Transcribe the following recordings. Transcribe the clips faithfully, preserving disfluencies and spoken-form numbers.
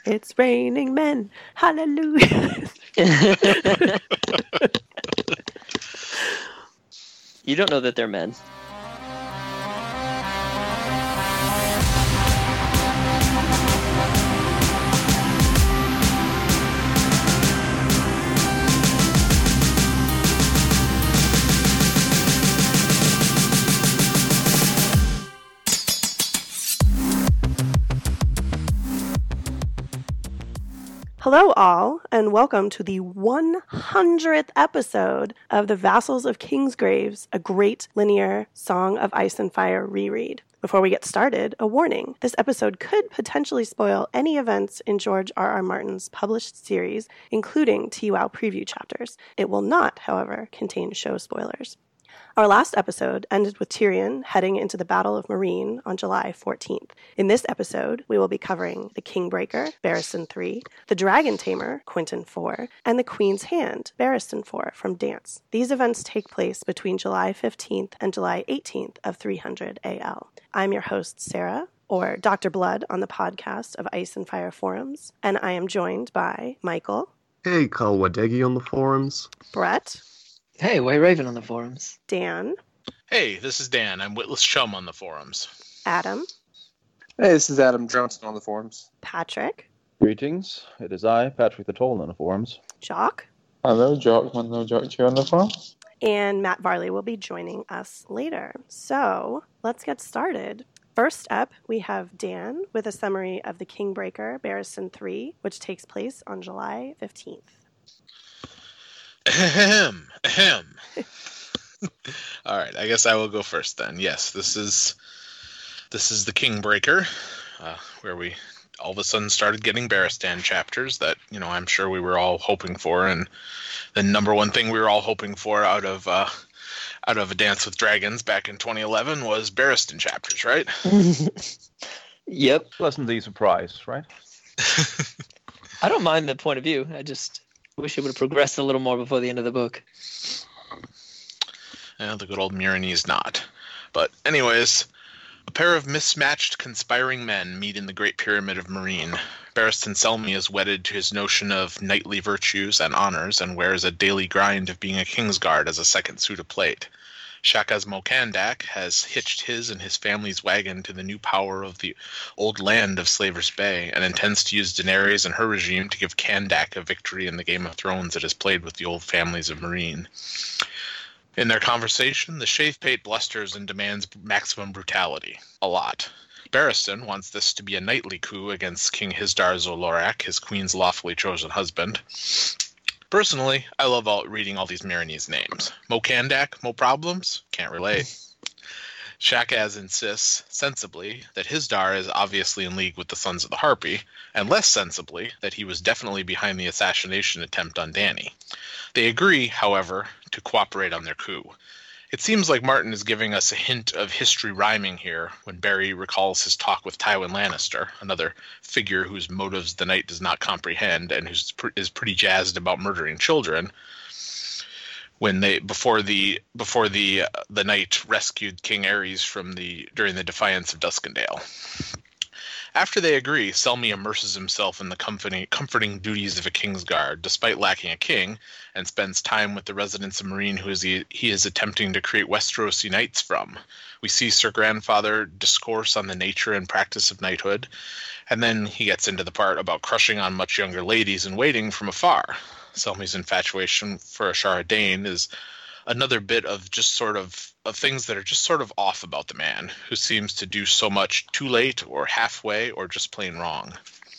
It's raining men. Hallelujah. You don't know that they're men. Hello, all, and welcome to the one hundredth episode of The Vassals of Kingsgraves, a great linear Song of Ice and Fire reread. Before we get started, a warning. This episode could potentially spoil any events in George R. R. Martin's published series, including T WoW preview chapters. It will not, however, contain show spoilers. Our last episode ended with Tyrion heading into the Battle of Meereen on July fourteenth. In this episode, we will be covering the Kingbreaker, Barristan three, the Dragon Tamer, Quentyn four, and the Queen's Hand, Barristan four from Dance. These events take place between July fifteenth and July eighteenth of three hundred A L. I'm your host, Sarah, or Doctor Blood on the podcast of Ice and Fire Forums, and I am joined by Michael. Hey, Kalwadegi on the forums. Brett. Hey, White Raven on the forums. Dan. Hey, this is Dan. I'm Witless Chum on the forums. Adam. Hey, this is Adam Johnson on the forums. Patrick. Greetings. It is I, Patrick the Toll on the forums. Jock. Hello, Jock. Hello, Jock here on the forums. And Matt Varley will be joining us later. So let's get started. First up, we have Dan with a summary of the Kingbreaker, Barristan three, which takes place on July fifteenth. Ahem. Ahem. All right, I guess I will go first then. Yes, this is this is the Kingbreaker, uh, where we all of a sudden started getting Barristan chapters that, you know, I'm sure we were all hoping for, and the number one thing we were all hoping for out of uh, out of A Dance with Dragons back in twenty eleven was Barristan chapters, right? Yep. Pleasantly surprised, right? I don't mind the point of view. I just wish it would have progressed a little more before the end of the book. Yeah, the good old Meereenese not. But anyways, a pair of mismatched conspiring men meet in the Great Pyramid of Meereen. Barristan Selmy is wedded to his notion of knightly virtues and honors and wears a daily grind of being a Kingsguard as a second suit of plate. Shakaz Mokandak has hitched his and his family's wagon to the new power of the old land of Slaver's Bay and intends to use Daenerys and her regime to give Kandak a victory in the Game of Thrones it has played with the old families of Meereen. In their conversation, the Shathpate blusters and demands maximum brutality. A lot. Barristan wants this to be a knightly coup against King Hisdar Zolorak, his queen's lawfully chosen husband. Personally, I love all, reading all these Meereenese names. Mokandak, mo problems? Can't relate. Shakaz insists, sensibly, that Hisdar is obviously in league with the Sons of the Harpy, and less sensibly, that he was definitely behind the assassination attempt on Dany. They agree, however, to cooperate on their coup. It seems like Martin is giving us a hint of history rhyming here when Barry recalls his talk with Tywin Lannister, another figure whose motives the Knight does not comprehend and who is pretty jazzed about murdering children. When they before the before the uh, the Knight rescued King Aerys from the during the defiance of Duskendale. After they agree, Selmy immerses himself in the comforting, comforting duties of a Kingsguard, despite lacking a king, and spends time with the residents of Meereen who is he, he is attempting to create Westerosi knights from. We see Sir Grandfather discourse on the nature and practice of knighthood, and then he gets into the part about crushing on much younger ladies and waiting from afar. Selmy's infatuation for Ashara Dane is another bit of just sort of of things that are just sort of off about the man, who seems to do so much too late or halfway or just plain wrong.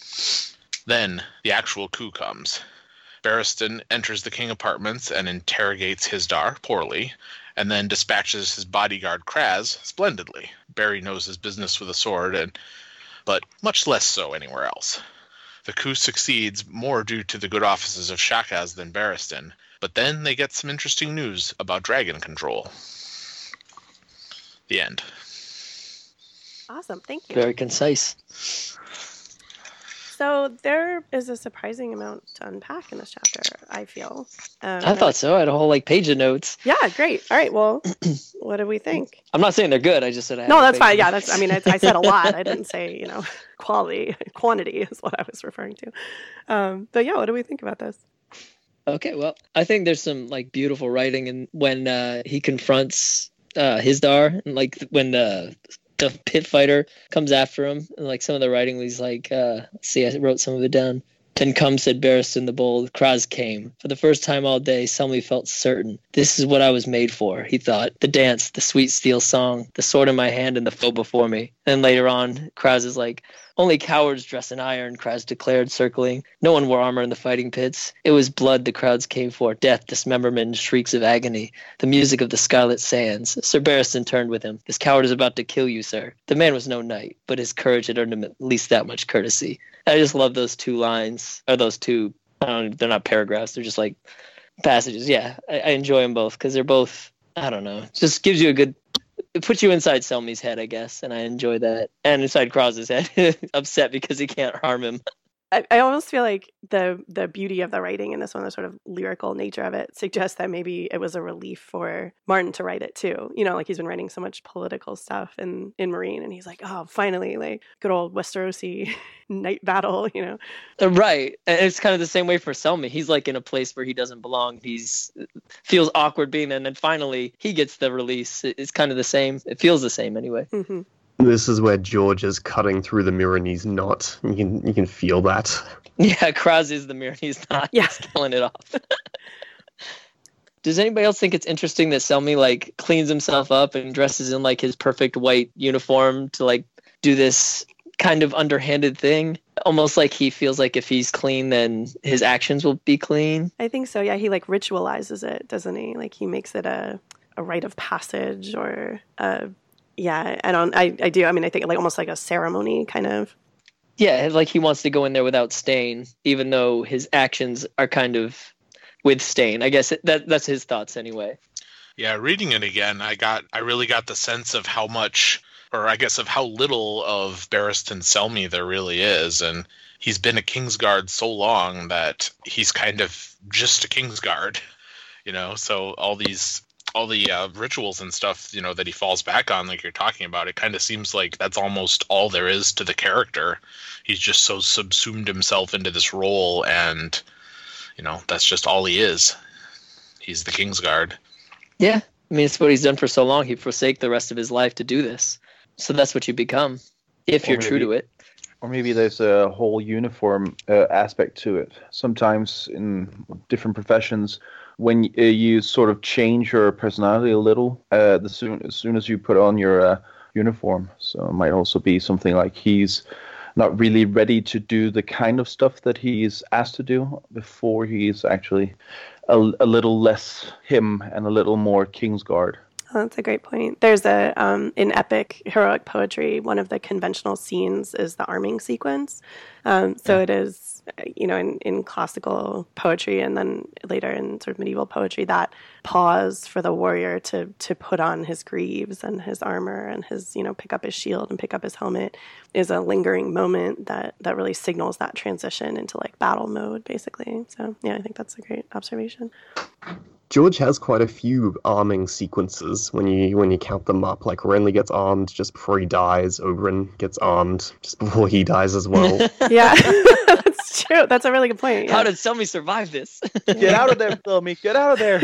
Then the actual coup comes. Barristan enters the king apartments and interrogates Hisdar poorly, and then dispatches his bodyguard Kraz splendidly. Barry knows his business with a sword, and but much less so anywhere else. The coup succeeds more due to the good offices of Shakaz than Barristan, but then they get some interesting news about dragon control. The end. Awesome, thank you. Very concise. So there is a surprising amount to unpack in this chapter, I feel. Um, I thought so. I had a whole like page of notes. Yeah, great. All right. Well, what do we think? I'm not saying they're good. I just said I had No, a that's page fine. of Yeah, notes. that's. I mean, I, I said a lot. I didn't say, you know, quality. Quantity is what I was referring to. Um, but yeah, what do we think about this? Okay, well, I think there's some like beautiful writing, and when uh, he confronts uh, Hisdar, and like when the the pit fighter comes after him, and like some of the writing was like, uh, let's see, I wrote some of it down. Then come, said Barristan the Bold. Kraz came. For the first time all day, Selmy felt certain. This is what I was made for, he thought. The dance, the sweet steel song, the sword in my hand and the foe before me. And later on, Kraz is like, only cowards dress in iron, Kraz declared, circling. No one wore armor in the fighting pits. It was blood the crowds came for, death, dismemberment, and shrieks of agony. The music of the scarlet sands. Sir Barristan turned with him. This coward is about to kill you, sir. The man was no knight, but his courage had earned him at least that much courtesy. I just love those two lines, or those two, I don't, they're not paragraphs, they're just like passages. Yeah, I, I enjoy them both because they're both, I don't know, just gives you a good, it puts you inside Selmy's head, I guess, and I enjoy that. And inside Kraz's head, upset because he can't harm him. I, I almost feel like the the beauty of the writing in this one, the sort of lyrical nature of it, suggests that maybe it was a relief for Martin to write it too. You know, like he's been writing so much political stuff in, in Meereen, and he's like, oh, finally, like good old Westerosi night battle, you know. Uh, Right. And it's kind of the same way for Selmy. He's like in a place where he doesn't belong. He's feels awkward being there, and then finally he gets the release. It- It's kind of the same. It feels the same anyway. Mm-hmm. This is where George is cutting through the Meereenese knot. You can you can feel that. Yeah, Kraz is the mirror. He's not. Yeah. He's killing it off. Does anybody else think it's interesting that Selmy like cleans himself up and dresses in like his perfect white uniform to like do this kind of underhanded thing? Almost like he feels like if he's clean, then his actions will be clean. I think so. Yeah, he like ritualizes it, doesn't he? Like he makes it a a rite of passage or a yeah. I don't. I I do. I mean, I think like almost like a ceremony kind of. Yeah, like he wants to go in there without stain, even though his actions are kind of with stain. I guess it, that that's his thoughts anyway. Yeah, reading it again, I got I really got the sense of how much, or I guess of how little of Barristan Selmy there really is, and he's been a Kingsguard so long that he's kind of just a Kingsguard, you know. So all these all the uh, rituals and stuff, you know, that he falls back on, like you're talking about, it kind of seems like that's almost all there is to the character. He's just so subsumed himself into this role, and you know, that's just all he is. He's the Kingsguard. Yeah, I mean, it's what he's done for so long. He forsake the rest of his life to do this. So that's what you become, if Or you're true maybe- to it. Or maybe there's a whole uniform uh, aspect to it. Sometimes in different professions, when uh, you sort of change your personality a little, uh, the soon as soon as you put on your uh, uniform. So it might also be something like he's not really ready to do the kind of stuff that he's asked to do before he's actually a, a little less him and a little more Kingsguard. Oh, that's a great point. There's a um, in epic heroic poetry, one of the conventional scenes is the arming sequence. Um, so it is, you know, in, in classical poetry and then later in sort of medieval poetry, that pause for the warrior to to put on his greaves and his armor and his, you know, pick up his shield and pick up his helmet is a lingering moment that that really signals that transition into like battle mode, basically. So yeah, I think that's a great observation. George has quite a few arming sequences when you when you count them up. Like Renly gets armed just before he dies. Oberyn gets armed just before he dies as well. Yeah, that's true. That's a really good point. Yeah. How did Selmy survive this? Get out of there, Selmy! Get out of there!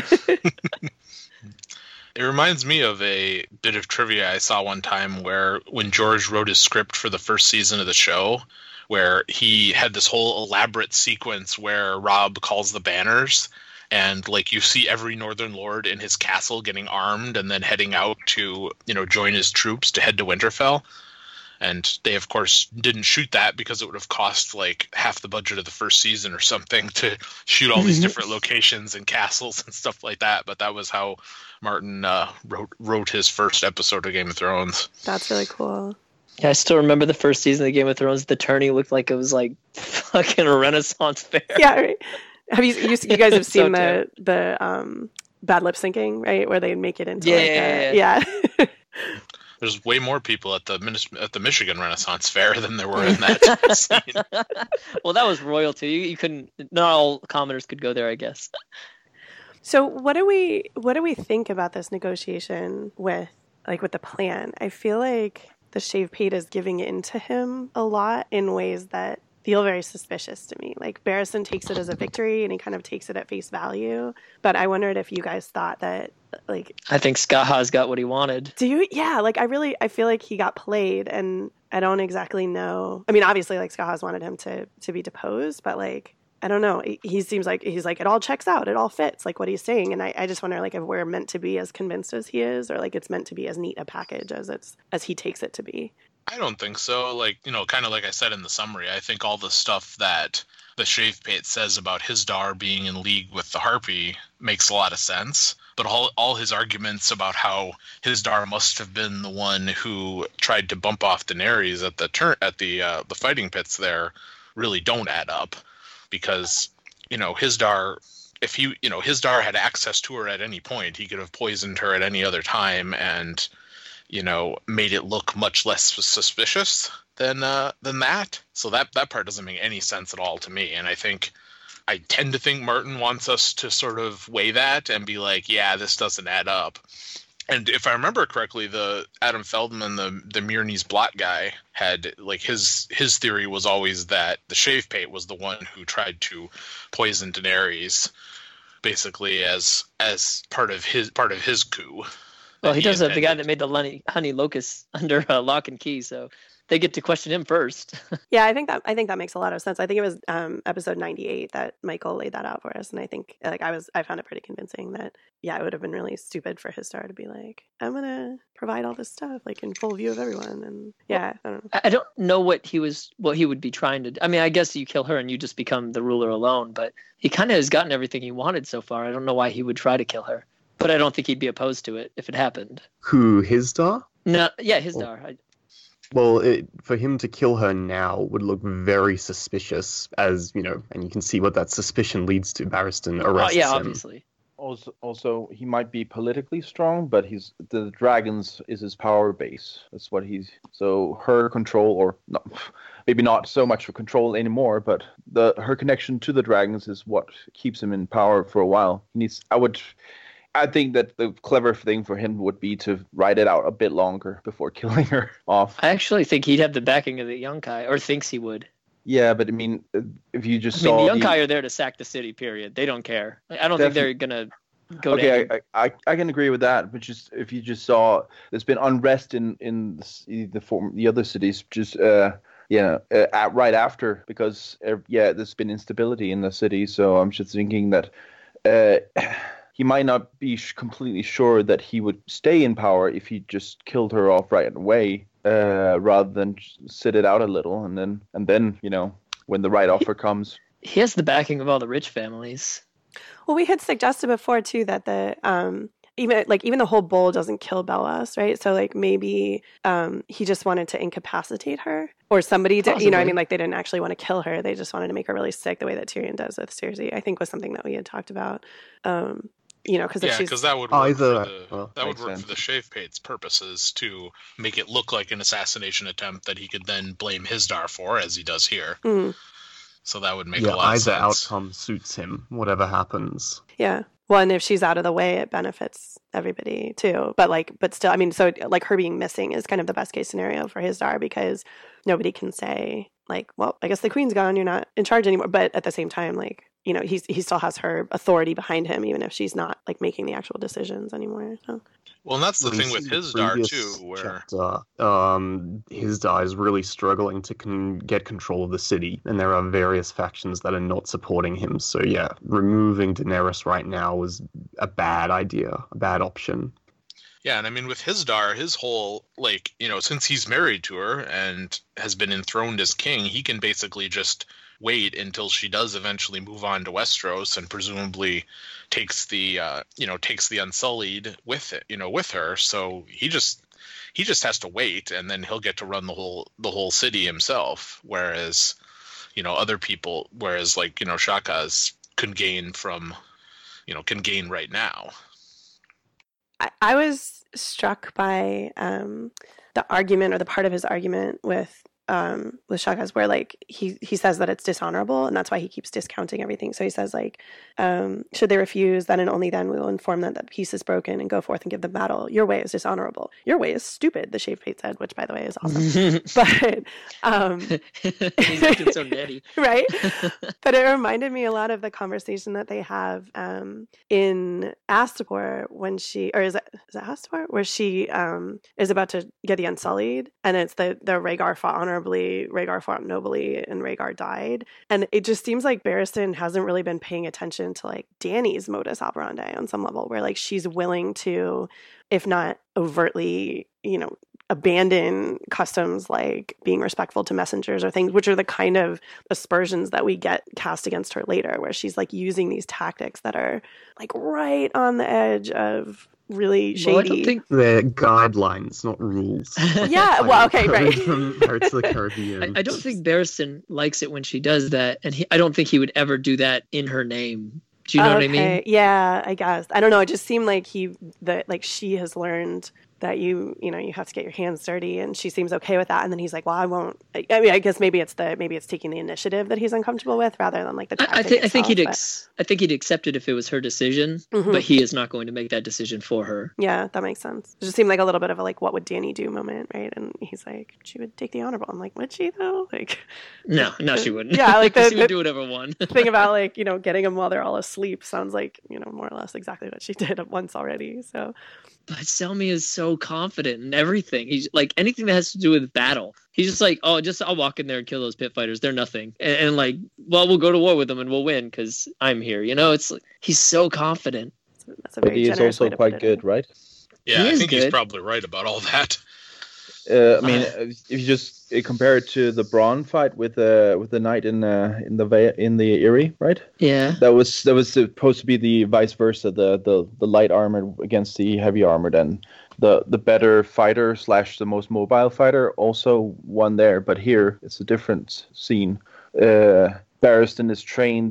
It reminds me of a bit of trivia I saw one time where when George wrote his script for the first season of the show, where he had this whole elaborate sequence where Robb calls the banners, and like you see every Northern Lord in his castle getting armed and then heading out to, you know, join his troops to head to Winterfell. And they, of course, didn't shoot that because it would have cost like half the budget of the first season or something to shoot all these different locations and castles and stuff like that. But that was how Martin uh, wrote wrote his first episode of Game of Thrones. That's really cool. Yeah, I still remember the first season of Game of Thrones. The tourney looked like it was like fucking a Renaissance fair. Yeah, right. Have you you, you guys have So seen the terrible. the um bad lip syncing, right? Where they make it into Yeah, like yeah, a, yeah. There's way more people at the Minis- at the Michigan Renaissance Fair than there were in that scene. Well, that was royalty. You, you couldn't. Not all commoners could go there, I guess. So what do we what do we think about this negotiation with like with the plan? I feel like the Shave Pate is giving in to him a lot in ways that feel very suspicious to me. Like Barristan takes it as a victory and he kind of takes it at face value. But I wondered if you guys thought that like I think Skaha's got what he wanted. do you yeah, like I really I feel like he got played and I don't exactly know. I mean obviously like Skaha's wanted him to to be deposed, but like I don't know. He seems like he's like, it all checks out. It all fits, like what he's saying. And I, I just wonder, like, if we're meant to be as convinced as he is, or like it's meant to be as neat a package as it's as he takes it to be. I don't think so. Like, you know, kind of like I said in the summary, I think all the stuff that the Shave Pate says about Hisdar being in league with the Harpy makes a lot of sense. But all all his arguments about how Hisdar must have been the one who tried to bump off Daenerys at the turn at the uh, the fighting pits there really don't add up. Because, you know, Hisdar, if he, you know, Hisdar had access to her at any point, he could have poisoned her at any other time and, you know, made it look much less suspicious than uh, than that. So that, that part doesn't make any sense at all to me. And I think, I tend to think Martin wants us to sort of weigh that and be like, yeah, this doesn't add up. And if I remember correctly, the Adam Feldman, the the Myrnese blot guy, had like his his theory was always that the Shave Pate was the one who tried to poison Daenerys, basically as as part of his part of his coup. Well, he he does have the guy intended. that made the honey, honey locust under uh, lock and key, so they get to question him first. Yeah, I think that I think that makes a lot of sense. I think it was um, episode ninety-eight that Michael laid that out for us, and I think like I was I found it pretty convincing that yeah, it would have been really stupid for Hisdar to be like, I'm gonna provide all this stuff like in full view of everyone, and yeah, I don't know. I I don't know what he was, what he would be trying to. I mean, I guess you kill her and you just become the ruler alone. But he kind of has gotten everything he wanted so far. I don't know why he would try to kill her, but I don't think he'd be opposed to it if it happened. Who, Hisdar? No, yeah, Hisdar. I, Well, it, for him to kill her now would look very suspicious, as, you know, and you can see what that suspicion leads to. Barristan oh, arrests yeah, him. obviously. Also, also, he might be politically strong, but he's the dragons is his power base. That's what he's. So her control, or not, maybe not so much for control anymore, but the her connection to the dragons is what keeps him in power for a while. He needs. I would. I think that the clever thing for him would be to ride it out a bit longer before killing her off. I actually think he'd have the backing of the Yunkai, or thinks he would. Yeah, but I mean, if you just I mean, saw the Yunkai are there to sack the city, period. They don't care. I don't think they're going to go to okay, him. I, I I can agree with that, but just if you just saw, there's been unrest in in the c- the, form, the other cities, just uh yeah, uh, at, right after, because uh, yeah, there's been instability in the city. So I'm just thinking that uh he might not be sh- completely sure that he would stay in power if he just killed her off right away, uh, rather than just sit it out a little and then and then you know when the right offer comes. He has the backing of all the rich families. Well, we had suggested before too that the um even like even the whole bowl doesn't kill Bellas, right? So like maybe um he just wanted to incapacitate her, or somebody did, you know what I Possibly. mean, like they didn't actually want to kill her, they just wanted to make her really sick the way that Tyrion does with Cersei. I think was something that we had talked about. Um you know, because if Yeah, she's because that would work Either- for the, well, that would makes work sense. for the Shave Pate's purposes to make it look like an assassination attempt that he could then blame Hisdar for, as he does here. Mm, So that would make Yeah, a lot of either sense. outcome suits him, whatever happens. yeah. Well, and if she's out of the way, it benefits everybody too. But like, but still, I mean, so like her being missing is kind of the best case scenario for Hisdar, because nobody can say like, well, I guess the queen's gone, you're not in charge anymore. But at the same time, like, you know, he's he still has her authority behind him, even if she's not like making the actual decisions anymore. So. Well, and that's the We thing with see the Hisdar previous too, where chapter, um, Hisdar is really struggling to con- get control of the city, and there are various factions that are not supporting him. So yeah, removing Daenerys right now is a bad idea, a bad option. yeah, and I mean with Hisdar, his whole like you know since he's married to her and has been enthroned as king, he can basically just wait until she does eventually move on to Westeros and presumably takes the uh, you know takes the Unsullied with it you know with her. So he just he just has to wait, and then he'll get to run the whole the whole city himself. Whereas you know other people, whereas like you know Shaka's can gain from you know can gain right now. I, I was struck by um, the argument or the part of his argument with um, with Shagaz where like he he says that it's dishonorable and that's why he keeps discounting everything. So he says like, um, should they refuse, then and only then we will inform them that peace is broken and go forth and give them battle. Your way is dishonorable. Your way is stupid, the Shaved Fate said, which by the way is awesome. But um, he's acting so netty, right? But it reminded me a lot of the conversation that they have um, in Astapor when she, or is it is it Astapor where she um, is about to get the Unsullied, and it's the the Rhaegar fought honorably, Rhaegar fought nobly, and Rhaegar died. And it just seems like Barristan hasn't really been paying attention to like Dany's modus operandi on some level, where like she's willing to, if not overtly, you know, abandon customs like being respectful to messengers or things, which are the kind of aspersions that we get cast against her later, where she's like using these tactics that are like right on the edge of really shady. Well, I don't think They're guidelines, not rules. Yeah, well, okay, Code right. From Pirates of the Caribbean. I, I don't think Barristan likes it when she does that, and he, I don't think he would ever do that in her name. Do you know what I mean? Okay, yeah, I guess. I don't know. It just seemed like he, that like she has learned that you, you know, you have to get your hands dirty, and she seems okay with that. And then he's like, "Well, I won't." I, I mean, I guess maybe it's the maybe it's taking the initiative that he's uncomfortable with, rather than like the. I, I think I think he'd ex- I think he'd accept it if it was her decision, Mhm. but he is not going to make that decision for her. Yeah, that makes sense. It just seemed like a little bit of a like, what would Dany do moment, right? And he's like, she would take the honorable. I'm like, would she though? Like, No, no, she wouldn't. Yeah, like the- she would the- do whatever one. thing about like, you know, getting them while they're all asleep sounds like, you know, more or less exactly what she did once already. So But Selmy is so confident in everything. He's like anything that has to do with battle. He's just like, oh, just I'll walk in there and kill those pit fighters. They're nothing. And, and like, well, we'll go to war with them and we'll win because I'm here. You know, it's like, he's so confident. that's a But very he is generous way also to quite put it. good, right? Yeah, He I is think he's good. probably right about all that. Uh, I mean, if you just uh, compare it to the Braun fight with uh, with the knight in uh, in the Va- in the Eyrie, right? Yeah. That was that was supposed to be the vice versa, the the, the light armored against the heavy armored, and the the better fighter slash the most mobile fighter also won there. But here it's a different scene. Uh, Barristan is trained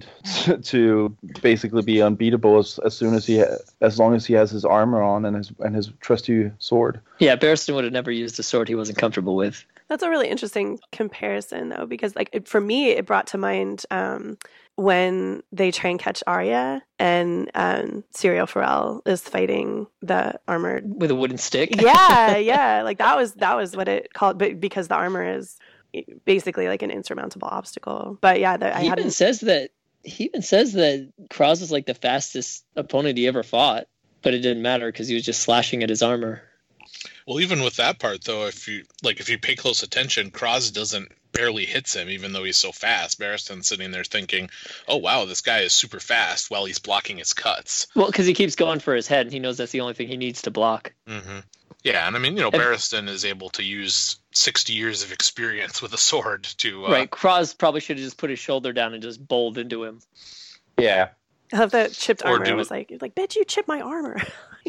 to basically be unbeatable as, as soon as he ha- as long as he has his armor on and his and his trusty sword. Yeah, Barristan would have never used a sword he wasn't comfortable with. That's a really interesting comparison, though, because like it, for me, it brought to mind um, when they try and catch Arya and um, Syrio Forel is fighting the armored. With a wooden stick. Yeah, yeah, like that was that was what it called, but because the armor is basically like an insurmountable obstacle. But yeah, the, I He hadn't. even says that he even says that Cross is like the fastest opponent he ever fought, but it didn't matter because he was just slashing at his armor. Well, even with that part, though, if you like, if you pay close attention, Kraz doesn't barely hits him, even though he's so fast. Barristan's sitting there thinking, "Oh wow, this guy is super fast," while he's blocking his cuts. Well, because he keeps going for his head, and he knows that's the only thing he needs to block. Mm-hmm. Yeah, and I mean, you know, And- Barristan is able to use sixty years of experience with a sword to. Uh, Right, Cross probably should have just put his shoulder down and just bowled into him. Yeah. I love the chipped Or armor. do It was it- like, like, bitch, you chipped my armor.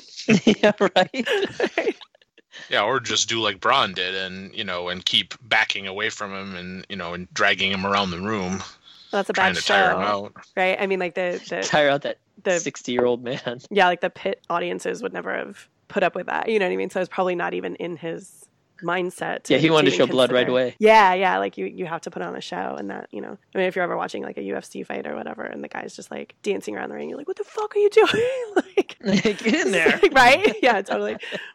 Yeah, right. Yeah, or just do like Bronn did, and you know, and keep backing away from him, and you know, and dragging him around the room, That's a trying bad to tire him show, out. right? I mean, like the the Tire out that the sixty-year-old man. yeah, like the pit audiences would never have put up with that. You know what I mean? So it's probably not even in his mindset. To, Yeah, he wanted to even show blood right consider- away. Yeah, yeah, like you you have to put on a show, and that, you know, I mean, if you're ever watching like a U F C fight or whatever, and the guy's just like dancing around the ring, you're like, what the fuck are you doing? Like, Get in there. right? Yeah, totally.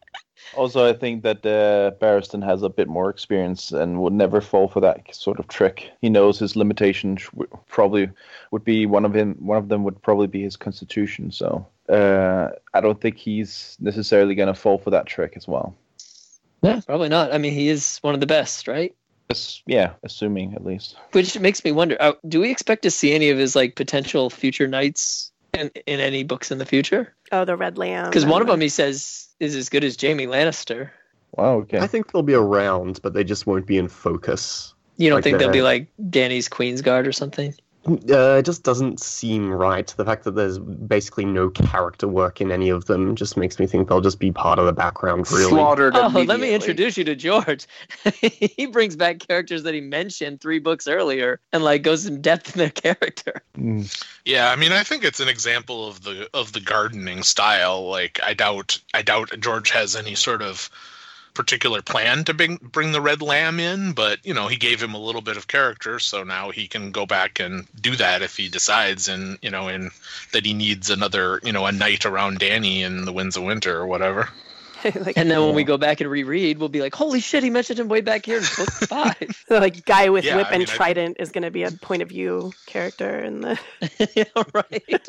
Also, I think that uh, Barristan has a bit more experience and would never fall for that sort of trick. He knows his limitations w- probably would be one of him. One of them would probably be his constitution. So uh, I don't think he's necessarily going to fall for that trick as well. Yeah, probably not. I mean, he is one of the best, right? As- yeah, assuming at least. Which makes me wonder: uh, do we expect to see any of his like potential future knights in, in any books in the future? Oh, the Red Lamb. Because one of and them he says is as good as Jaime Lannister. Wow. Okay. I think they'll be around, but they just won't be in focus. You don't Like think they'll the- be like Danny's Queen's Guard or something? Uh, it just doesn't seem right. The fact that there's basically no character work in any of them just makes me think they'll just be part of the background, really. Slaughtered Oh, let me immediately. introduce you to George. He brings back characters that he mentioned three books earlier and like goes in depth in their character. Mm. Yeah, I mean, I think it's an example of the of the gardening style. Like, I doubt, I doubt George has any sort of particular plan to bring bring the Red Lamb in, but you know, he gave him a little bit of character, so now he can go back and do that if he decides, and you know, in that he needs another, you know, a night around Dany in the Winds of Winter or whatever. like, And then when we go back and reread, we'll be like, holy shit, he mentioned him way back here in book five. like guy with Yeah, whip I and mean, I- trident is going to be a point of view character in the. Yeah, right.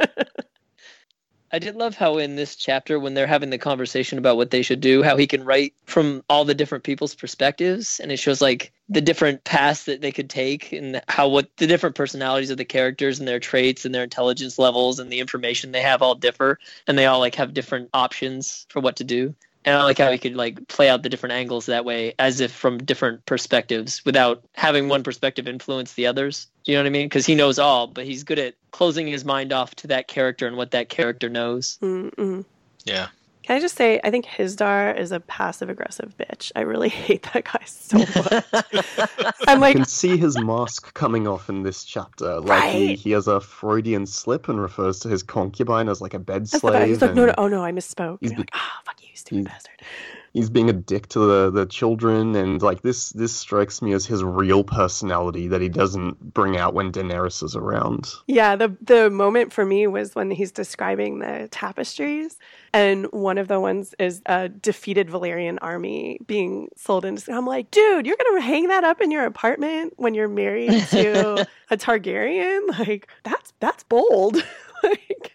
I did love how in this chapter, when they're having the conversation about what they should do, how he can write from all the different people's perspectives, and it shows like the different paths that they could take, and how what the different personalities of the characters and their traits and their intelligence levels and the information they have all differ, and they all like have different options for what to do. And I like how he could like play out the different angles that way, as if from different perspectives, without having one perspective influence the others. Do you know what I mean? Because he knows all, but he's good at closing his mind off to that character and what that character knows. Mm-mm. Yeah. Can I just say, I think Hizdar is a passive aggressive bitch. I really hate that guy so much. I'm You like, can see his mask coming off in this chapter. Like he, Right. he has a Freudian slip and refers to his concubine as like a bed that's the guy. slave. He's like, no, and no, oh no, I misspoke. he's You're be- like, ah, fuck you, stupid he's- bastard. He's being a dick to the, the children, and like this this strikes me as his real personality that he doesn't bring out when Daenerys is around. Yeah, the the moment for me was when he's describing the tapestries, and one of the ones is a defeated Valyrian army being sold into. I'm like, dude, you're gonna hang that up in your apartment when you're married to a Targaryen? Like, that's that's bold. Like,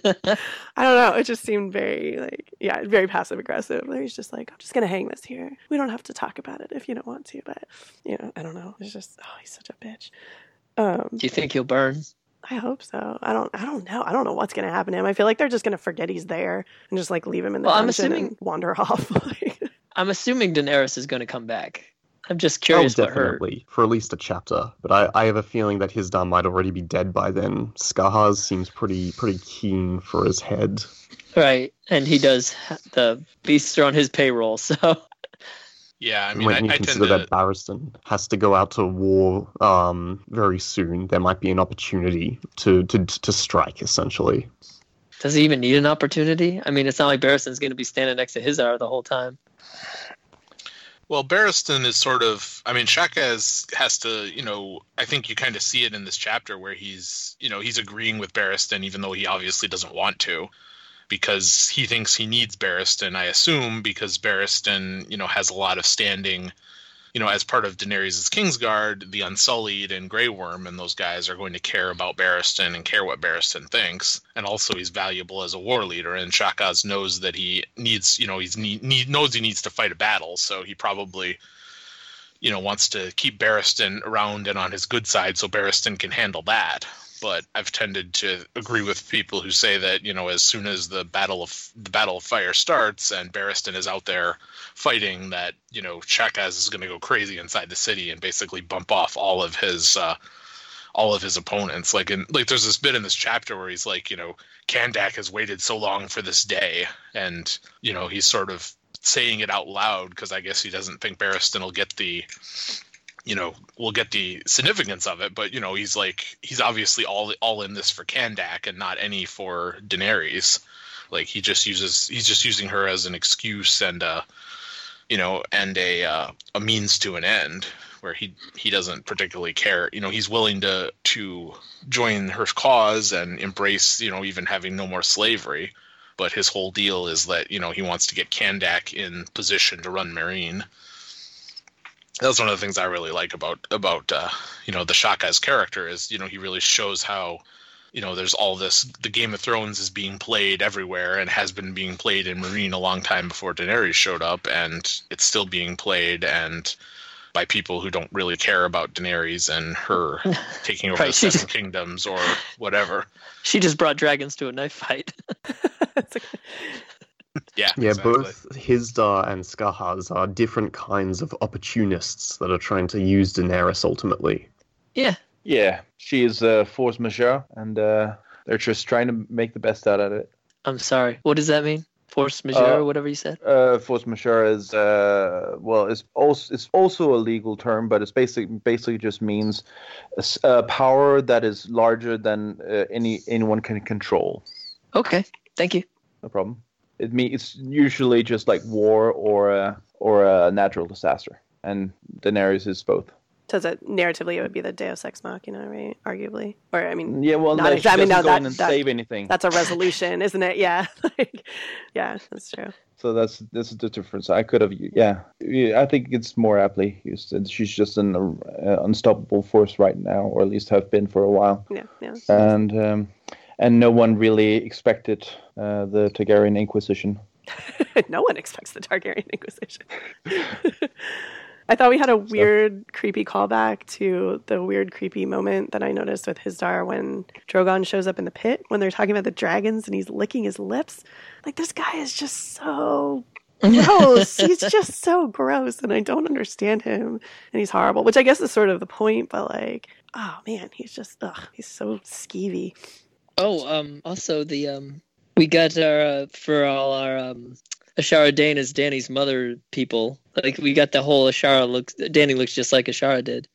I don't know. It just seemed very like, yeah, very passive aggressive. He's just like, I'm just gonna hang this here. We don't have to talk about it if you don't want to, but you know, I don't know. It's just, oh, he's such a bitch. Um, Do you think he'll burn? I hope so. I don't. I don't know. I don't know what's gonna happen to him. I feel like they're just gonna forget he's there and just like leave him in the Well, I'm dungeon assuming- and wander off. Like, I'm assuming Daenerys is going to come back. I'm just Oh, curious what her. definitely, for at least a chapter. But I, I have a feeling that Hizdar might already be dead by then. Skahaz seems pretty pretty keen for his head. Right, and he does. ha- The beasts are on his payroll, so Yeah, I mean, when I, you I tend consider to. that Barristan has to go out to war um, very soon, there might be an opportunity to, to, to strike, essentially. does he even need an opportunity? I mean, it's not like Barristan's going to be standing next to Hizar the whole time. Well, Barristan is sort of, I mean, Shaka has, has to, you know, I think you kind of see it in this chapter where he's, you know, he's agreeing with Barristan, even though he obviously doesn't want to, because he thinks he needs Barristan, I assume, because Barristan, you know, has a lot of standing, you know, as part of Daenerys' Kingsguard, the Unsullied and Grey Worm and those guys are going to care about Barristan and care what Barristan thinks. And also he's valuable as a war leader, and Shakaz knows that he needs, you know, he's need, need, knows he needs to fight a battle, so he probably, you know, wants to keep Barristan around and on his good side so Barristan can handle that. But I've tended to agree with people who say that, you know, as soon as the battle of the battle of fire starts and Barristan is out there fighting, that, you know, Shakaz is going to go crazy inside the city and basically bump off all of his uh, all of his opponents. Like, in like, there's this bit in this chapter where he's like, you know, Kandak has waited so long for this day, and you know, he's sort of saying it out loud because I guess he doesn't think Barristan will get the you know, we'll get the significance of it, but, you know, he's like, he's obviously all all in this for Kandak and not any for Daenerys. Like, he just uses, he's just using her as an excuse and, uh, you know, and a uh, a means to an end, where he he doesn't particularly care. You know, he's willing to to join her cause and embrace, you know, even having no more slavery. But his whole deal is that, you know, he wants to get Kandak in position to run Meereen. That's one of the things I really like about about uh, you know, the Shaka's character is, you know, he really shows how, you know, there's all this, the Game of Thrones is being played everywhere and has been being played in Meereen a long time before Daenerys showed up, and it's still being played and by people who don't really care about Daenerys and her taking over Right, the she Seven just- Kingdoms or whatever. She just brought dragons to a knife fight. it's like, Yeah, Yeah, exactly. both Hizdar and Skahaz are different kinds of opportunists that are trying to use Daenerys ultimately. Yeah, Yeah, she is uh, force majeure, and uh, they're just trying to make the best out of it. I'm sorry. What does that mean? Force majeure, Uh, or whatever you said? Uh, force majeure is uh, well, it's also it's also a legal term, but it's basically basically just means a, s- a power that is larger than uh, any anyone can control. Okay, thank you. No problem. It means it's usually just like war or a, or a natural disaster, and Daenerys is both. So that narratively, it would be the Deus Ex Machina, right? Arguably, or I mean, Yeah, well, Not no, exa- she I mean, doesn't no, go that- in and that- save anything. that's a resolution, isn't it? Yeah, like, yeah, that's true. So that's this is the difference. I could have, yeah, yeah, I think it's more aptly used. And she's just an uh, unstoppable force right now, or at least have been for a while. Yeah, yeah. And um, and no one really expected uh, the Targaryen Inquisition. No one expects the Targaryen Inquisition. I thought we had a weird, creepy callback to the weird, creepy moment that I noticed with Hizdar when Drogon shows up in the pit when they're talking about the dragons and he's licking his lips. Like, this guy is just so gross. He's just so gross, and I don't understand him. And he's horrible, which I guess is sort of the point, but like, oh man, he's just, ugh, he's so skeevy. Oh, um, also the um, we got our uh, for all our um, Ashara Dane as Danny's mother people. Like we got the whole Ashara looks. Danny looks just like Ashara did.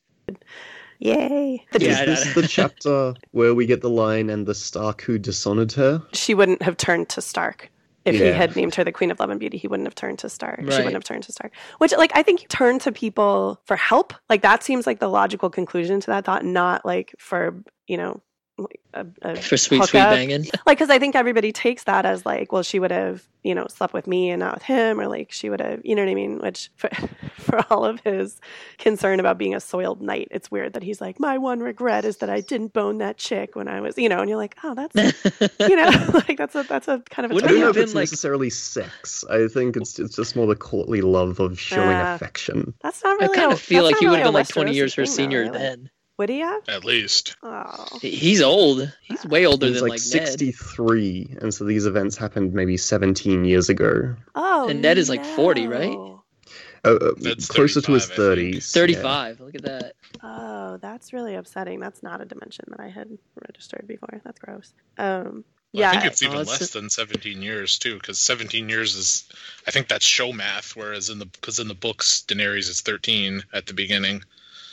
Yay. Yeah, Is I this know. the chapter where we get the line and the Stark who dishonored her? She wouldn't have turned to Stark. If he Yeah. had named her the Queen of Love and Beauty, he wouldn't have turned to Stark. She Right. wouldn't have turned to Stark. Which, like, I think you turn to people for help. Like, that seems like the logical conclusion to that thought, not like for, you know, a, a For sweet, sweet hookup. banging. Like, because I think everybody takes that as like, well, she would have, you know, slept with me and not with him, or like she would have, you know what I mean? Which for, for all of his concern about being a soiled knight, it's weird that he's like, my one regret is that I didn't bone that chick when I was, you know, and you're like, oh, that's, you know, like that's a that's a kind of a Would I Wouldn't don't know have if it's been, like- necessarily sex. I think it's it's just more the courtly love of showing Ah. affection. That's not I really. kind a- of feel that's like not he would really have a been like twenty Westerosi years her thing, though, senior really. then. Would he have? At least. Oh, He's old. He's way older He's than like like, Ned. sixty-three, and so these events happened maybe seventeen years ago. oh, And Ned is, like, forty, right? no. Uh, uh, That's closer to his thirty-five, I think. thirties. Thirty-five. Look at that. Oh, that's really upsetting. That's not a dimension that I had registered before. That's gross. Um, Well, yeah, I think it's even Oh, it's less just- than seventeen years too, because seventeen years is, I think that's show math. Whereas in the because in the books, Daenerys is thirteen at the beginning.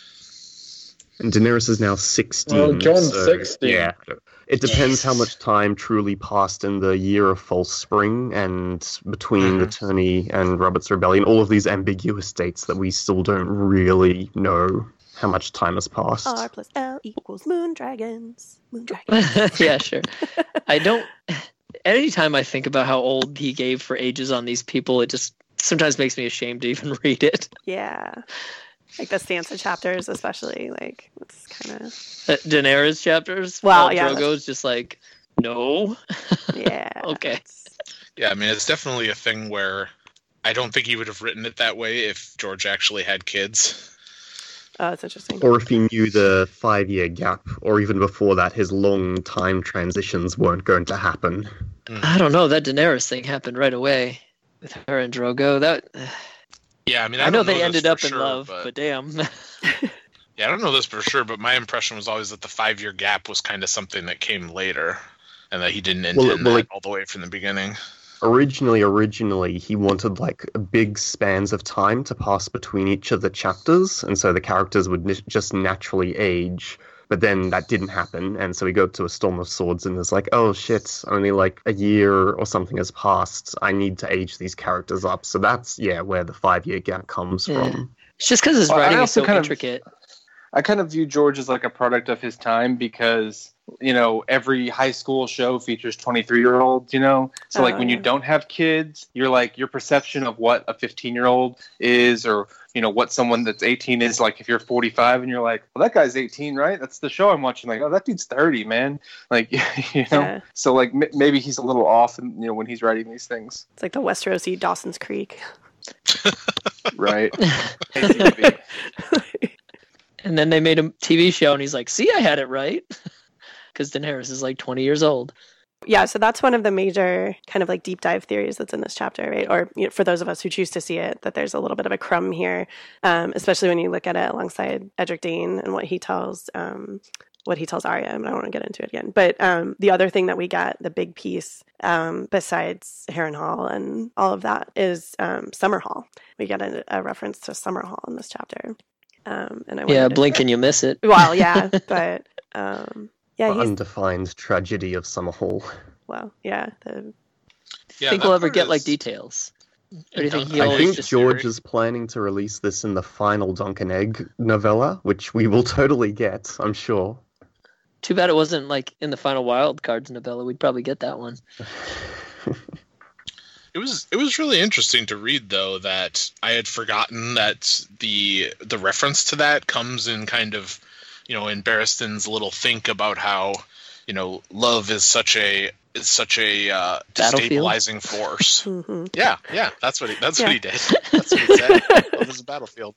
And Daenerys is now sixteen. Well, Jon's so, sixteen. Yeah. It depends how much time truly passed in the year of False Spring and between the tourney and Robert's Rebellion. All of these ambiguous dates that we still don't really know how much time has passed. R plus L equals moon dragons. Moon dragons. Yeah, sure. I don't. Anytime I think about how old he gave for ages on these people, it just sometimes makes me ashamed to even read it. Yeah, like the Sansa chapters, especially. Like it's kind of Uh, Daenerys chapters. Wow, while yeah, Drogo's just like, no. yeah. Okay. It's- Yeah, I mean it's definitely a thing where I don't think he would have written it that way if George actually had kids. Oh, it's interesting. Or if he knew the five-year gap, or even before that, his long time transitions weren't going to happen. I don't know. That Daenerys thing happened right away with her and Drogo. That Yeah, I mean I, I know don't they this ended for up in sure, love, but, but damn. yeah, I don't know this for sure, but my impression was always that the five-year gap was kind of something that came later, and that he didn't intend Well, that well, like- all the way from the beginning. Originally, originally, he wanted like big spans of time to pass between each of the chapters, and so the characters would n- just naturally age. But then that didn't happen, and so we go to A Storm of Swords, and it's like, oh shit, only like a year or something has passed. I need to age these characters up. So that's, yeah, where the five-year gap comes Yeah. from. It's just because his Well, I writing is also so kind of- intricate. I kind of view George as like a product of his time because, you know, every high school show features twenty-three year olds, you know? So, like, Oh, when you yeah. don't have kids, you're like, your perception of what a fifteen year old is or, you know, what someone that's eighteen is like if you're forty-five and you're like, well, that guy's eighteen, right? That's the show I'm watching. Like, oh, that dude's thirty, man. Like, you know? Yeah. So, like, m- maybe he's a little off, and you know, when he's writing these things. It's like the Westerosi Dawson's Creek. Right. And then they made a T V show, and he's like, "See, I had it right," because Daenerys is like twenty years old. Yeah, so that's one of the major kind of like deep dive theories that's in this chapter, right? Or you know, for those of us who choose to see it, that there's a little bit of a crumb here, um, especially when you look at it alongside Edric Dane and what he tells um, what he tells Arya. I don't want to get into it again. But um, the other thing that we get, the big piece, um, besides Harrenhal and all of that, is um, Summerhall. We get a, a reference to Summerhall in this chapter. Um, and I Yeah, wondered blink if- and you miss it. Well, yeah, but um, yeah, The he's undefined tragedy of Summerhall. well, yeah. The, Yeah, think that we'll ever part get is- like details? Or do you think he I always think just George is planning to release this in the final Duncan Egg novella, which we will totally get, I'm sure. Too bad it wasn't like in the final Wild Cards novella. We'd probably get that one. It was it was really interesting to read, though, that I had forgotten that the the reference to that comes in kind of, you know, in Barristan's little think about how, you know, love is such a is such a uh, Battlefield? destabilizing force. mhm. Yeah, yeah, that's what he, that's Yeah. what he did. That's what he said. Love is a battlefield.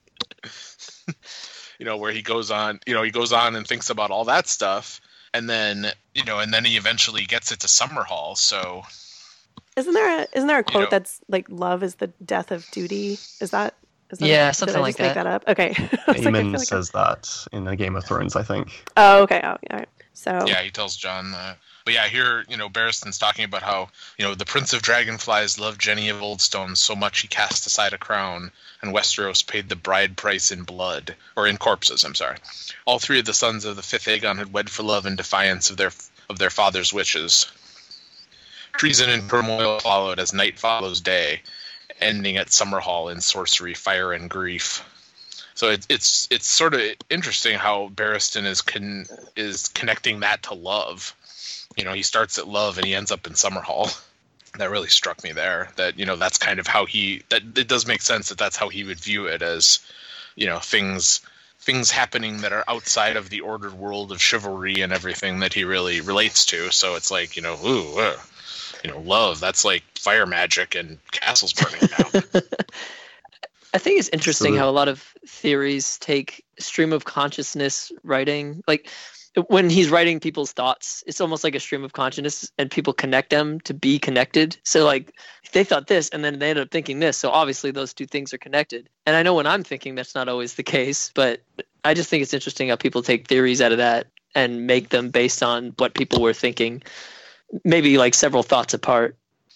You know, where he goes on, you know, he goes on and thinks about all that stuff, and then, you know, and then he eventually gets it to Summerhall. So Isn't there a isn't there a quote know- that's like love is the death of duty? Is that is that Yeah, did something I like just make that. that up? Okay. I was like, I Aemon feel like I- says that in the Game of Thrones, I think. Oh, okay. Oh, all right. So yeah, he tells John that. But yeah, here, you know, Barristan's talking about how, you know, the Prince of Dragonflies loved Jenny of Oldstone so much he cast aside a crown, and Westeros paid the bride price in blood, or in corpses, I'm sorry. All three of the sons of the fifth Aegon had wed for love in defiance of their of their father's wishes. Treason and turmoil followed as night follows day, ending at Summerhall in sorcery, fire, and grief. So it, it's it's sort of interesting how Barristan is con, is connecting that to love. You know, he starts at love and he ends up in Summerhall. That really struck me there. That, you know, that's kind of how he that it does make sense that that's how he would view it, as, you know, things things happening that are outside of the ordered world of chivalry and everything that he really relates to. So it's like, you know, ooh, uh, you know, love, that's like fire magic and castles burning down. I think it's interesting So- how a lot of theories take stream of consciousness writing. Like when he's writing people's thoughts, it's almost like a stream of consciousness, and people connect them to be connected. So like they thought this and then they ended up thinking this. So obviously those two things are connected. And I know when I'm thinking that's not always the case, but I just think it's interesting how people take theories out of that and make them based on what people were thinking, maybe like several thoughts apart.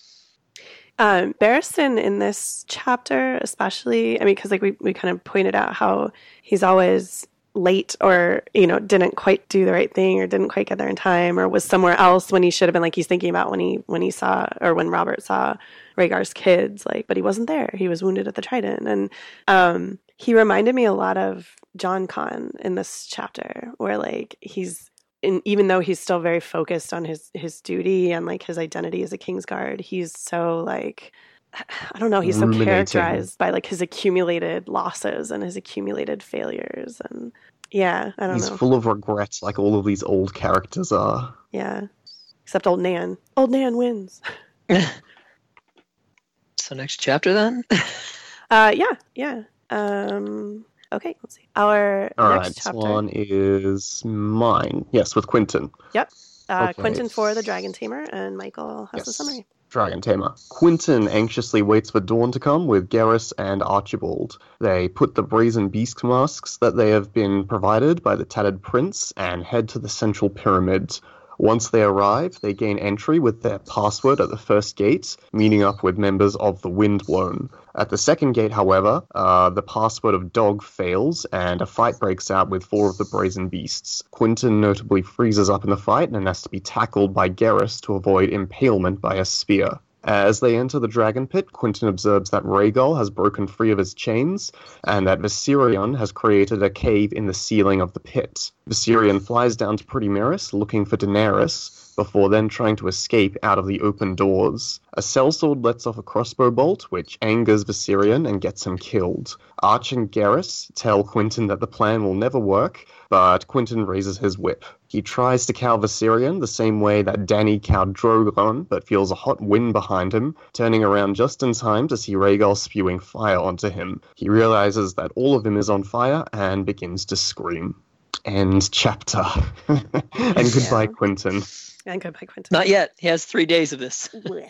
Um, Barristan in this chapter, especially, I mean, because like we, we kind of pointed out how he's always late, or, you know, didn't quite do the right thing, or didn't quite get there in time, or was somewhere else when he should have been. Like he's thinking about when he when he saw, or when Robert saw Rhaegar's kids, like, but he wasn't there. He was wounded at the Trident, and um, he reminded me a lot of Jon Con in this chapter, where like he's. And even though he's still very focused on his his duty and like his identity as a Kingsguard, he's so like, I don't know, he's so Ruminating. characterized by like his accumulated losses and his accumulated failures, and yeah, I don't He's know, full of regrets, like all of these old characters are. yeah, except old Nan. Old Nan wins. So next chapter then? Uh, yeah, yeah. Um, okay, let's see. Our All next right, this chapter. one is mine. Yes, with Quentin. Yep. Uh, Okay. Quentin for the Dragon Tamer, and Michael has the Yes. summary. Dragon Tamer. Quentin anxiously waits for dawn to come with Garrus and Archibald. They put the brazen beast masks that they have been provided by the Tattered Prince and head to the central pyramid. Once they arrive, they gain entry with their password at the first gate, meeting up with members of the Windblown. At the second gate, however, uh, the password of Dog fails, and a fight breaks out with four of the brazen beasts. Quentin notably freezes up in the fight and has to be tackled by Garrus to avoid impalement by a spear. As they enter the dragon pit, Quentin observes that Rhaegal has broken free of his chains, and that Viserion has created a cave in the ceiling of the pit. Viserion flies down to Pretty Meris looking for Daenerys, before then trying to escape out of the open doors. A sellsword lets off a crossbow bolt, which angers Viserion and gets him killed. Arch and Garrus tell Quentin that the plan will never work, but Quentin raises his whip. He tries to cow Viserion the same way that Dany cowed Drogon, but feels a hot wind behind him, turning around just in time to see Rhaegal spewing fire onto him. He realizes that all of him is on fire and begins to scream. End chapter. And goodbye, Yeah. Quentin. And goodbye, Quentin. Not yet. He has three days of this.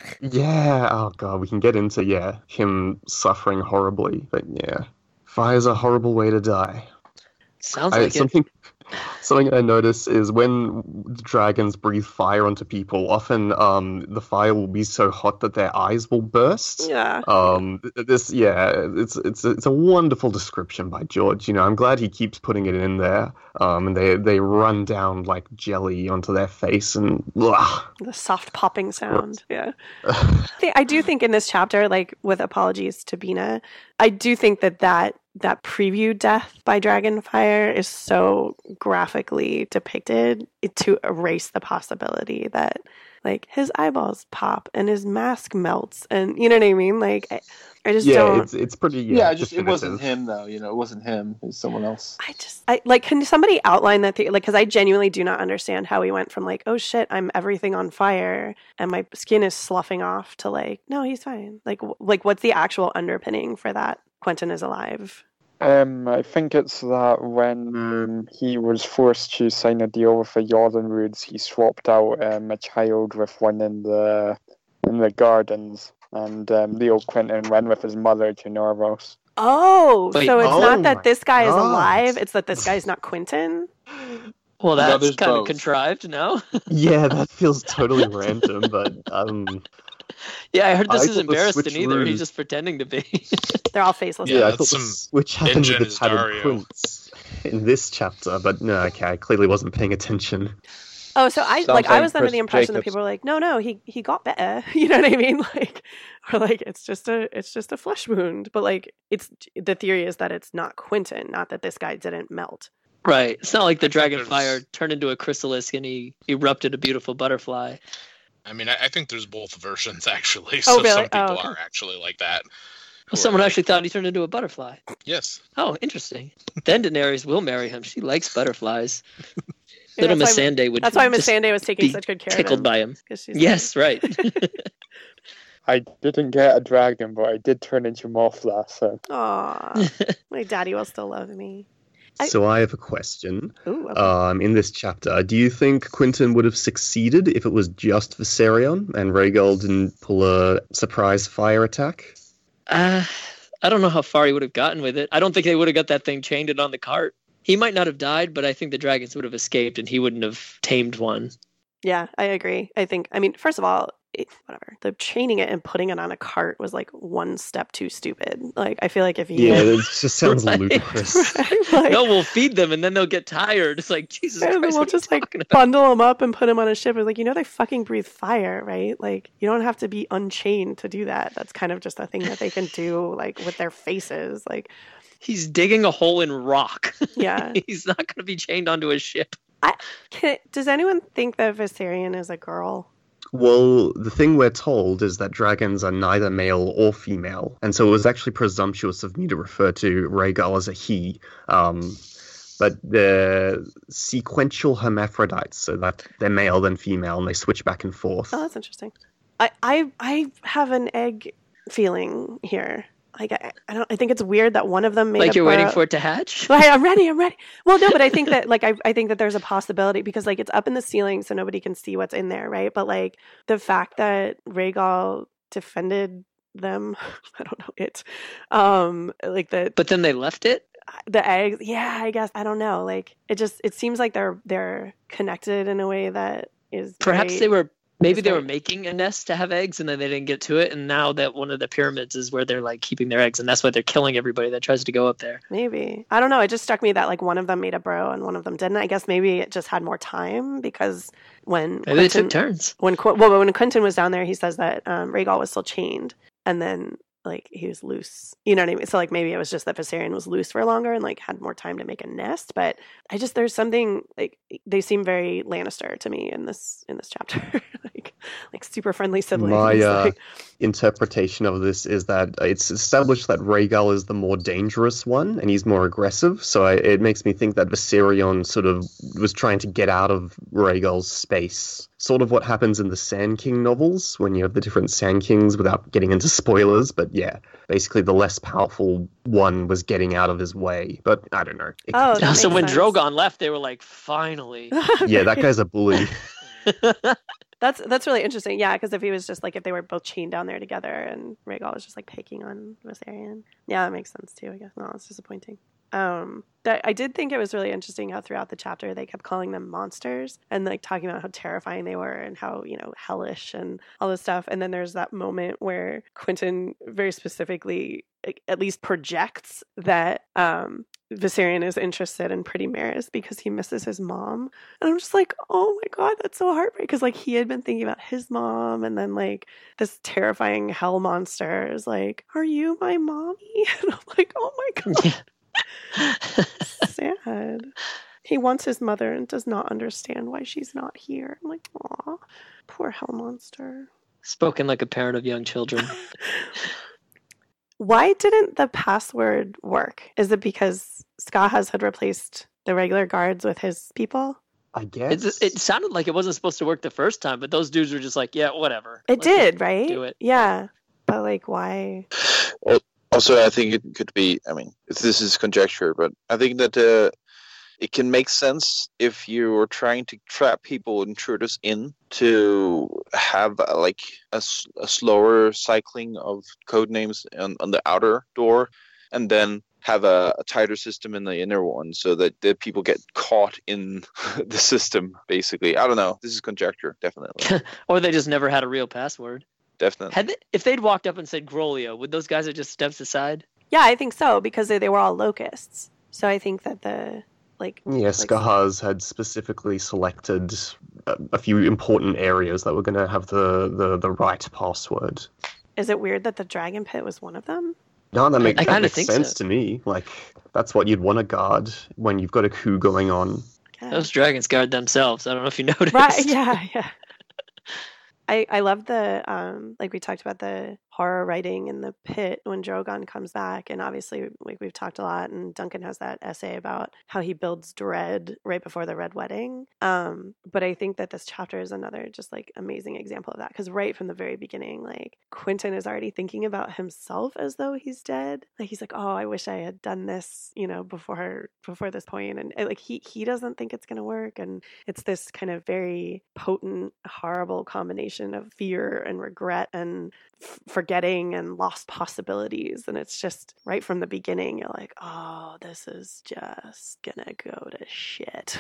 Yeah, oh god, we can get into, yeah, him suffering horribly. But yeah, fire's a horrible way to die. Sounds I, like it. something, something I notice is when dragons breathe fire onto people, often um, the fire will be so hot that their eyes will burst. Yeah. Um, this, yeah, it's it's it's a wonderful description by George. You know, I'm glad he keeps putting it in there. Um, and they they run down like jelly onto their face, and ugh. The soft popping sound. Yeah. I think- I do think in this chapter, like with apologies to Bina, I do think that that that preview death by Dragonfire is so graphically depicted to erase the possibility that like his eyeballs pop and his mask melts, and you know what I mean. Like I, I just yeah, don't. it's it's pretty. Yeah, Yeah, just it wasn't definitive. him though. You know, it wasn't him. It was someone else. I just, I like, can somebody outline that? The- like, because I genuinely do not understand how he went from like, oh shit, I'm everything on fire and my skin is sloughing off to like, no, he's fine. Like, w- like what's the actual underpinning for that? Quentin is alive. Um, I think it's that when um, he was forced to sign a deal with the Jordanwoods, he swapped out um, a child with one in the in the gardens, and um, Leo Quentin went with his mother to Norvos. Oh, Wait, so it's oh not my that this guy is God. alive; it's that this guy's not Quentin. Well, No, that's there's kind of both. contrived, no? Yeah, that feels totally random, but um, Yeah, I heard this I isn't thought the Barristan switch either. rooms- He's just pretending to be. They're all faceless. yeah, Yeah, I that's thought the some switch happened with the Ingenu's tattered Dario. prince in this chapter, but no, okay, I clearly wasn't paying attention. Oh, so I Sounds like I like was under Chris the impression that Jacobs. people were like, no, no, he he got better. You know what I mean? Like, or like it's just a it's just a flesh wound. But like, it's the theory is that it's not Quentin, not that this guy didn't melt. Right. It's not like the I think dragon there's- fire turned into a chrysalis and he erupted a beautiful butterfly. I mean, I, I think there's both versions actually. Oh, So really? some people Oh, okay. are actually like that. Well, someone actually thought he turned into a butterfly. Yes. Oh, interesting. Then Daenerys will marry him. She likes butterflies. Yeah, Little that's Miss why- Sande would That's why Miss just Sande was taking be such good care of tickled him. by him. 'Cause she's Yes, right. I didn't get a dragon, but I did turn into Mothra, so Like, aw, my daddy will still love me. I- So I have a question. Ooh, okay. Um, in this chapter, do you think Quentin would have succeeded if it was just Viserion and Rhaegal didn't pull a surprise fire attack? Uh, I don't know how far he would have gotten with it. I don't think they would have got that thing chained and on the cart. He might not have died, but I think the dragons would have escaped and he wouldn't have tamed one. Yeah, I agree. I think, I mean, first of all, it, whatever. The chaining it and putting it on a cart was like one step too stupid. Like, I feel like if you. Yeah, it just sounds Right. ludicrous. Right? Like, No, we'll feed them and then they'll get tired. It's like, Jesus and then Christ, we'll what are you just like talking about? bundle them up and put them on a ship. It's like, you know, they fucking breathe fire, right? Like, you don't have to be unchained to do that. That's kind of just a thing that they can do, like, with their faces. Like, He's digging a hole in rock. yeah. He's not going to be chained onto a ship. Can, does anyone think that Viserion is a girl? Well, the thing we're told is that dragons are neither male or female, and so it was actually presumptuous of me to refer to Rhaegal as a he. Um, but they're sequential hermaphrodites, so that they're male then female, and they switch back and forth. Oh, that's interesting. I, I, I have an egg feeling here. Like, I, I don't. I think it's weird that one of them made. Like a you're waiting burrow- for it to hatch? Right, I'm ready. I'm ready. Well, no, but I think that like I, I think that there's a possibility because like it's up in the ceiling, so nobody can see what's in there, right? But like the fact that Rhaegal defended them, I don't know it. Um, like the But then they left it? the eggs. Yeah, I guess I don't know. Like it just it seems like they're they're connected in a way that is Perhaps very- they were maybe It's they were very- making a nest to have eggs and then they didn't get to it, and now that one of the pyramids is where they're like keeping their eggs, and that's why they're killing everybody that tries to go up there. Maybe. I don't know. It just struck me that like one of them made a bro and one of them didn't. I guess maybe it just had more time because when Maybe they Quentin, took turns. when Qu- well when Quentin was down there, he says that um, Rhaegal was still chained and then like he was loose. You know what I mean? So like maybe it was just that Viserion was loose for longer and like had more time to make a nest. But I just there's something like they seem very Lannister to me in this in this chapter. Like like super friendly siblings. My uh, like, interpretation of this is that it's established that Rhaegal is the more dangerous one, and he's more aggressive. So I, it makes me think that Viserion sort of was trying to get out of Rhaegal's space. Sort of what happens in the Sand King novels when you have the different Sand Kings, without getting into spoilers. But yeah, basically the less powerful one was getting out of his way. But I don't know. It Oh, could- that So makes when sense. Drogon left, they were like, finally. yeah, that guy's a bully. That's that's really interesting. Yeah, because if he was just like if they were both chained down there together and Rhaegal was just like picking on Viserion, yeah, that makes sense too. I guess. No, it's disappointing. Um, that I did think it was really interesting how throughout the chapter they kept calling them monsters and like talking about how terrifying they were and how, you know, hellish and all this stuff. And then there's that moment where Quentin very specifically, like, at least projects that um, Viserion is interested in Pretty Maris because he misses his mom. And I'm just like, oh my God, that's so heartbreaking. Because like he had been thinking about his mom, and then like this terrifying hell monster is like, are you my mommy? And I'm like, oh my God. Sad. He wants his mother and does not understand why she's not here. I'm like, aw, poor hell monster. Spoken like a parent of young children. Why didn't the password work? Is it because Skahaz had replaced the regular guards with his people? I guess. It's, it sounded like it wasn't supposed to work the first time, but those dudes were just like, yeah, whatever. It Let's did, just right? Do it. Yeah. But like, why? Also, I think it could be, I mean, this is conjecture, but I think that uh, it can make sense if you're trying to trap people, intruders in, to have uh, like a, s- a slower cycling of code names on, on the outer door, and then have a, a tighter system in the inner one so that the people get caught in the system, basically. I don't know. This is conjecture, definitely. Or they just never had a real password. Definitely. Had they, if they'd walked up and said Grolio, would those guys have just stepped aside? Yeah, I think so because they, they were all locusts. So I think that the like Yeah, like- Skahaz had specifically selected a, a few important areas that were going to have the, the, the right password. Is it weird that the dragon pit was one of them? No, that, make, I that kinda makes think sense so. to me. Like, that's what you'd want to guard when you've got a coup going on. Yeah. Those dragons guard themselves. I don't know if you noticed. Right, yeah, yeah. I, I love the um like we talked about the horror writing in the pit when Drogon comes back, and obviously like we've talked a lot, and Duncan has that essay about how he builds dread right before the Red Wedding. Um, but I think that this chapter is another just like amazing example of that because right from the very beginning, like Quentin is already thinking about himself as though he's dead. Like he's like, oh, I wish I had done this, you know, before before this point, and uh, like he he doesn't think it's gonna work, and it's this kind of very potent, horrible combination of fear and regret and f- forgetting and lost possibilities. And it's just right from the beginning, you're like, oh, this is just gonna go to shit.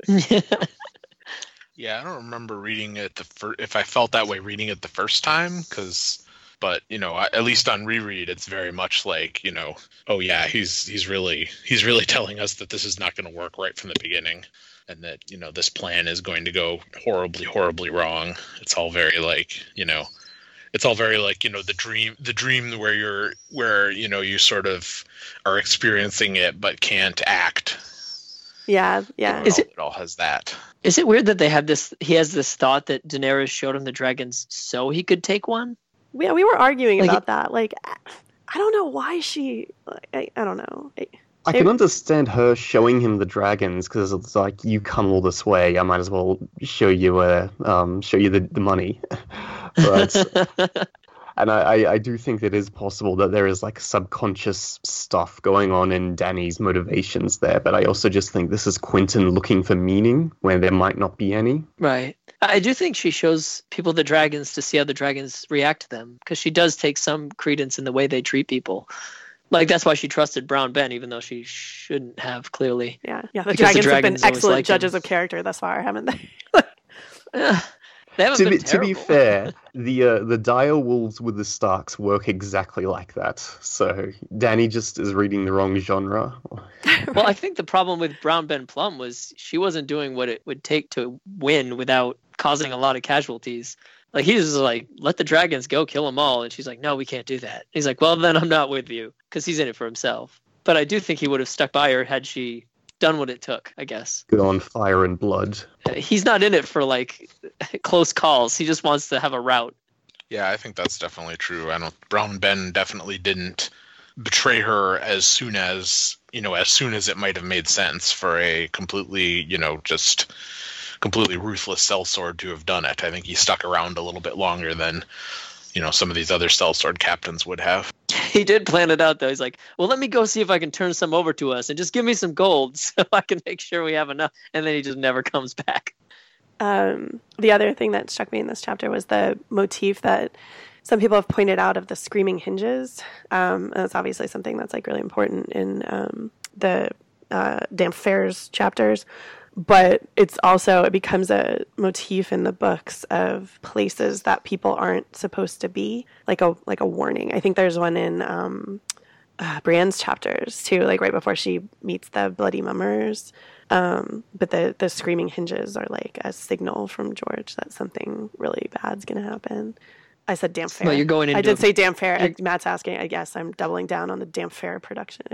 Yeah, I don't remember reading it the fir- if I felt that way reading it the first time, because, but you know, I, at least on reread, it's very much like, you know, oh yeah, he's he's really he's really telling us that this is not going to work right from the beginning, and that, you know, this plan is going to go horribly, horribly wrong. It's all very like, you know, it's all very like, you know, the dream, the dream where you're where you know you sort of are experiencing it but can't act. Yeah, yeah. Is It all, it- it all has that. Is it weird that they have this? He has this thought that Daenerys showed him the dragons so he could take one. Yeah, we were arguing Like- about that. Like, I I don't know why she. I, I don't know. I, I can understand her showing him the dragons because it's like, you come all this way, I might as well show you uh, um show you the, the money. But and I, I, I do think it is possible that there is like subconscious stuff going on in Dany's motivations there, but I also just think this is Quentin looking for meaning where there might not be any. Right. I do think she shows people the dragons to see how the dragons react to them, because she does take some credence in the way they treat people. Like, that's why she trusted Brown Ben, even though she shouldn't have, clearly. yeah, yeah. The Because the dragons, dragons have been always excellent liked him. judges of character thus far, haven't they? Eh, they haven't To been be, to be terrible. fair, the uh, the dire wolves with the Starks work exactly like that. So Dany just is reading the wrong genre. Well, I think the problem with Brown Ben Plum was she wasn't doing what it would take to win without causing a lot of casualties. Like, he was like, let the dragons go, kill them all. And she's like, no, we can't do that. He's like, well, then I'm not with you, because he's in it for himself. But I do think he would have stuck by her had she done what it took, I guess. Good on fire and blood. He's not in it for like close calls. He just wants to have a route. Yeah, I think that's definitely true. I don't. Brown Ben definitely didn't betray her as soon as you know, as soon as it might have made sense for a completely, you know, just completely ruthless sellsword to have done it. I think he stuck around a little bit longer than, you know, some of these other sellsword captains would have. He did plan it out, though. He's like, well, let me go see if I can turn some over to us and just give me some gold so I can make sure we have enough. And then he just never comes back. Um, the other thing that struck me in this chapter was the motif that some people have pointed out of the screaming hinges. Um, and that's obviously something that's like really important in um, the uh, Damphair's chapters. But it's also, it becomes a motif in the books of places that people aren't supposed to be, like a like a warning. I think there's one in um, uh, Brienne's chapters too, like right before she meets the bloody mummers. Um, but the, the screaming hinges are like a signal from George that something really bad's going to happen. I said Damphair. Well, you're going into I did say Damphair. Matt's asking, I guess I'm doubling down on the Damphair production.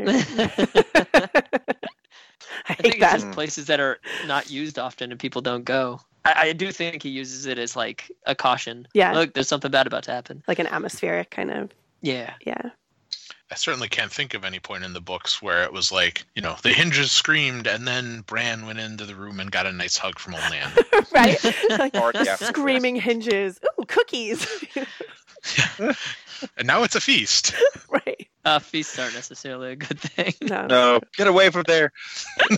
I, I hate think that. it's just places that are not used often and people don't go. I, I do think he uses it as like a caution. Yeah. Look, there's something bad about to happen. Like an atmospheric kind of. Yeah. Yeah. I certainly can't think of any point in the books where it was like, you know, the hinges screamed and then Bran went into the room and got a nice hug from old Nan. Right? Like, Or- yeah. screaming hinges. Ooh, cookies. And now it's a feast. Right. Uh, feasts aren't necessarily a good thing. No. No, get away from there. Uh,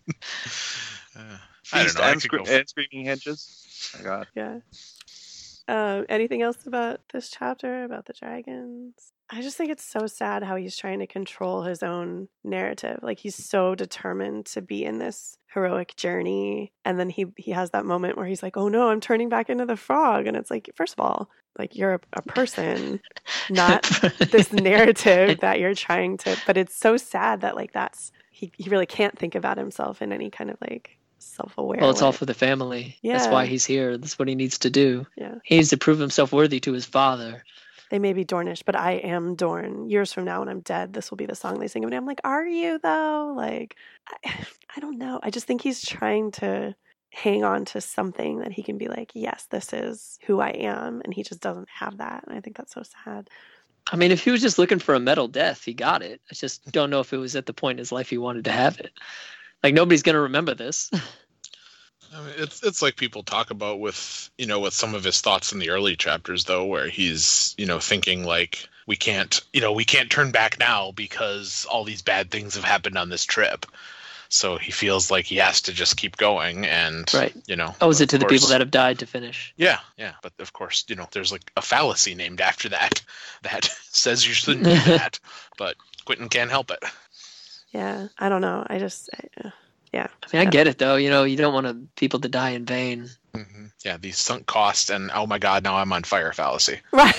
I don't Feast know. I and, could scre- go and screaming hinges. Oh my God. Yeah. Um, anything else about this chapter, about the dragons? I just think it's so sad how he's trying to control his own narrative. Like, he's so determined to be in this heroic journey. And then he, he has that moment where he's like, oh no, I'm turning back into the frog. And it's like, first of all, like, you're a, a person, not this narrative that you're trying to, but it's so sad that like that's, he, he really can't think about himself in any kind of like self-aware Well, it's way. all for the family. That's Yeah. why he's here. That's what he needs to do. Yeah. He needs to prove himself worthy to his father. They may be Dornish, but I am Dorn. Years from now when I'm dead, this will be the song they sing of me. I'm like, are you though? Like, I, I don't know. I just think he's trying to hang on to something that he can be like, yes, this is who I am. And he just doesn't have that. And I think that's so sad. I mean, if he was just looking for a metal death, he got it. I just don't know if it was at the point in his life he wanted to have it. Like, nobody's going to remember this. I mean, it's it's like people talk about with, you know, with some of his thoughts in the early chapters, though, where he's, you know, thinking like, we can't, you know, we can't turn back now because all these bad things have happened on this trip. So he feels like he has to just keep going and, Right. you know. Owes it of to the course- people that have died to finish. Yeah, yeah. But of course, you know, there's like a fallacy named after that that says you shouldn't do that. But Quentin can't help it. Yeah. I don't know. I just, I, uh, yeah. I mean, I get it, though. You know, you don't want to, people to die in vain. hmm Yeah, these sunk costs and, oh my God, now I'm on fire fallacy. Right.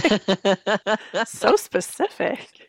So specific.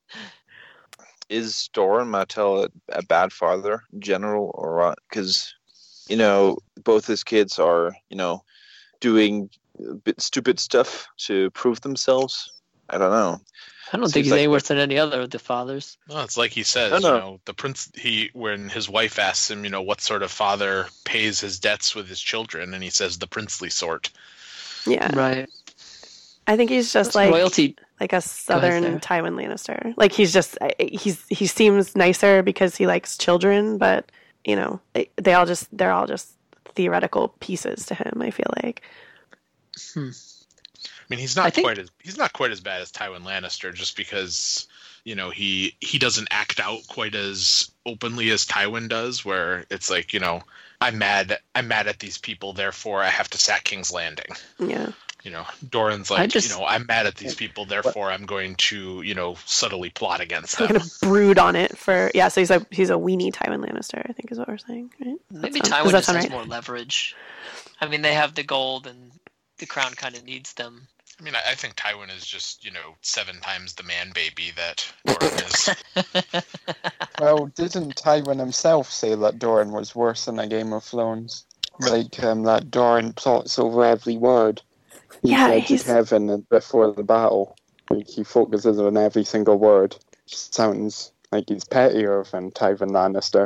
Is Doran Martell a, a bad father in general, or what? Because, you know, both his kids are, you know, doing a bit stupid stuff to prove themselves. I don't know. I don't Seems think he's like- any worse than any other of the fathers. Well, it's like he says, No, no. you know, the prince, he, when his wife asks him, you know, what sort of father pays his debts with his children, and he says the princely sort. Yeah. Right. I think he's just like Royalty. like a southern Sarah. Tywin Lannister. Like he's just he's he seems nicer because he likes children, but you know they all just they're all just theoretical pieces to him. I feel like. Hmm. I mean, he's I not think- quite as he's not quite as bad as Tywin Lannister, just because, you know, he he doesn't act out quite as openly as Tywin does, where it's like, you know, I'm mad I'm mad at these people, therefore I have to sack King's Landing. Yeah. You know, Doran's I like, just- you know, I'm mad at these people, therefore I'm going to, you know, subtly plot against I'm them. gonna brood on it for yeah. So he's a he's a weenie Tywin Lannister. I think is what we're saying, right? Does that Maybe sound- Tywin does that just sound has right? more leverage. I mean, they have the gold and the crown kind of needs them. I mean, I, I think Tywin is just, you know, seven times the man baby that Doran is. Well, didn't Tywin himself say that Doran was worse than a Game of Thrones? Like, um, that Doran plots over every word. He Yeah, said he's- to Kevin before the battle. Like, he focuses on every single word. Sounds like he's pettier than Tywin Lannister.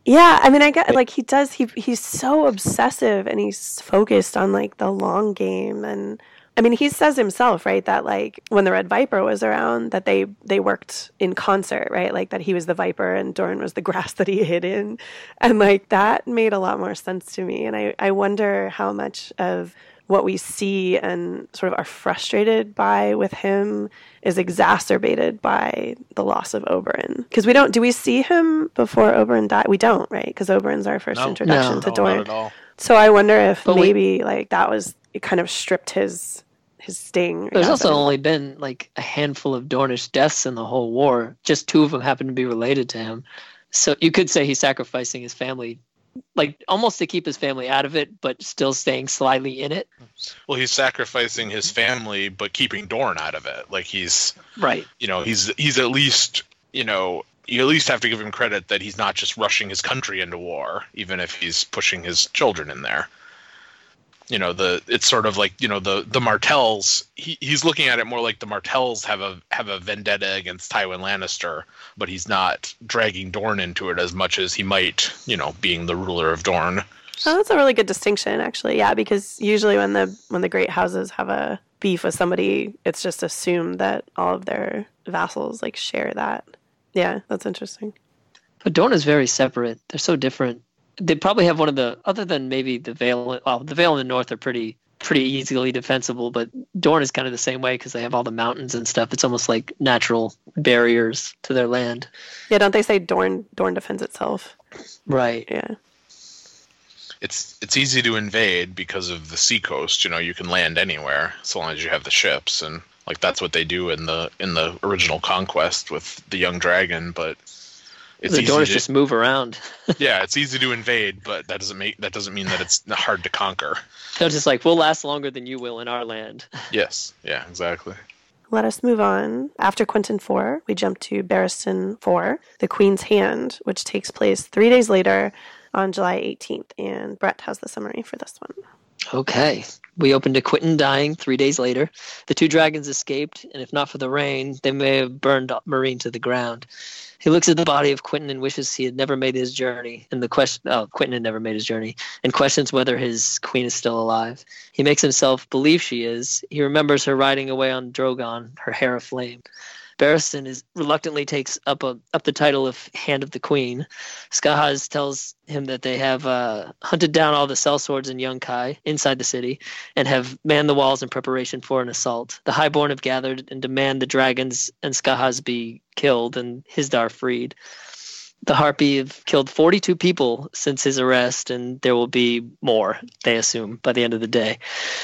Yeah, I mean, I get like he does. He he's so obsessive and he's focused on like the long game. And I mean, he says himself, right, that like when the Red Viper was around, that they they worked in concert, right? Like that he was the Viper and Dorne was the grass that he hid in, and like that made a lot more sense to me. And I I wonder how much of what we see and sort of are frustrated by with him is exacerbated by the loss of Oberyn. Because we don't, do we see him before Oberyn died? We don't, right? Because Oberyn's our first No. introduction No. to No, Dorne. not at all. So I wonder if But we- maybe like that was, it kind of stripped his his sting. There's out also of it. only been like a handful of Dornish deaths in the whole war. Just two of them happen to be related to him. So you could say he's sacrificing his family, like almost to keep his family out of it, but still staying slyly in it. Well, he's sacrificing his family, but keeping Dorne out of it. Like he's, Right. you know, he's he's at least, you know, you at least have to give him credit that he's not just rushing his country into war, even if he's pushing his children in there. You know, the it's sort of like, you know, the the Martells. He, he's looking at it more like the Martells have a have a vendetta against Tywin Lannister, but he's not dragging Dorne into it as much as he might, you know, being the ruler of Dorne. Oh, that's a really good distinction, actually. Yeah, because usually when the when the great houses have a beef with somebody, it's just assumed that all of their vassals like share that. Yeah, that's interesting. But Dorne is very separate. They're so different. They probably have one of the, other than maybe the Vale, well, the Vale in the north are pretty pretty easily defensible, but Dorne is kind of the same way because they have all the mountains and stuff. It's almost like natural barriers to their land. Yeah, don't they say Dorne Dorne defends itself? Right. Yeah. It's it's easy to invade because of the seacoast. You know, you can land anywhere so long as you have the ships, and like that's what they do in the in the original Conquest with the Young Dragon. But it's the easy Dornish to, just move around. yeah, it's easy to invade, but that doesn't make that doesn't mean that it's hard to conquer. They're just like, we'll last longer than you will in our land. Yes, yeah, exactly. Let us move on. After Quentin four, we jump to Barristan four, The Queen's Hand, which takes place three days later on July eighteenth. And Brett has the summary for this one. Okay. We open to Quentin dying three days later. The two dragons escaped, and if not for the rain, they may have burned Meereen to the ground. He looks at the body of Quentin and wishes he had never made his journey. And the question, oh, Quentin had never made his journey, and questions whether his queen is still alive. He makes himself believe she is. He remembers her riding away on Drogon, her hair aflame. Barristan is reluctantly takes up a up the title of Hand of the Queen. Skahaz tells him that they have uh, hunted down all the sellswords in Yunkai inside the city and have manned the walls in preparation for an assault. The Highborn have gathered and demand the dragons and Skahaz be killed and Hisdar freed. The Harpy have killed forty-two people since his arrest, and there will be more, they assume, by the end of the day.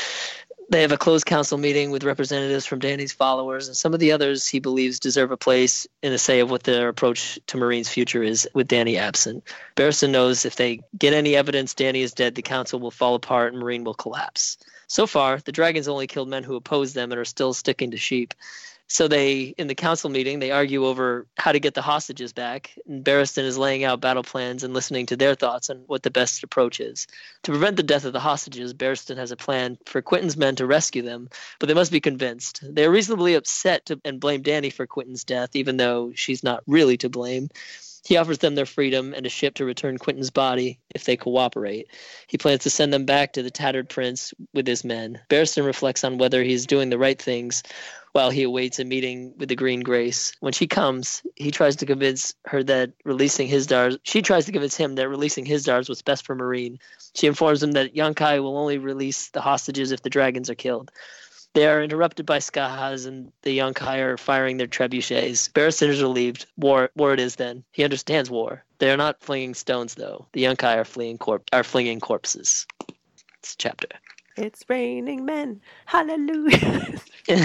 They have a closed council meeting with representatives from Dany's followers, and some of the others he believes deserve a place in a say of what their approach to Meereen's future is with Dany absent. Barristan knows if they get any evidence Dany is dead, the council will fall apart and Meereen will collapse. So far, the dragons only killed men who oppose them and are still sticking to sheep. So they, in the council meeting, they argue over how to get the hostages back, and Barristan is laying out battle plans and listening to their thoughts on what the best approach is. To prevent the death of the hostages, Barristan has a plan for Quentin's men to rescue them, but they must be convinced. They are reasonably upset to, and blame Dany for Quentin's death, even though she's not really to blame. He offers them their freedom and a ship to return Quentin's body if they cooperate. He plans to send them back to the Tattered Prince with his men. Barristan reflects on whether he's doing the right things while he awaits a meeting with the Green Grace. When she comes, he tries to convince her that releasing Hisdar, she tries to convince him that releasing Hisdar is what's best for Meereen. She informs him that Yunkai will only release the hostages if the dragons are killed. They are interrupted by Skahaz, and the Yunkai are firing their trebuchets. Barristan is relieved. War, war it is then. He understands war. They are not flinging stones, though. The Yunkai are, fleeing corp- are flinging corpses. It's a chapter. It's raining men. Hallelujah.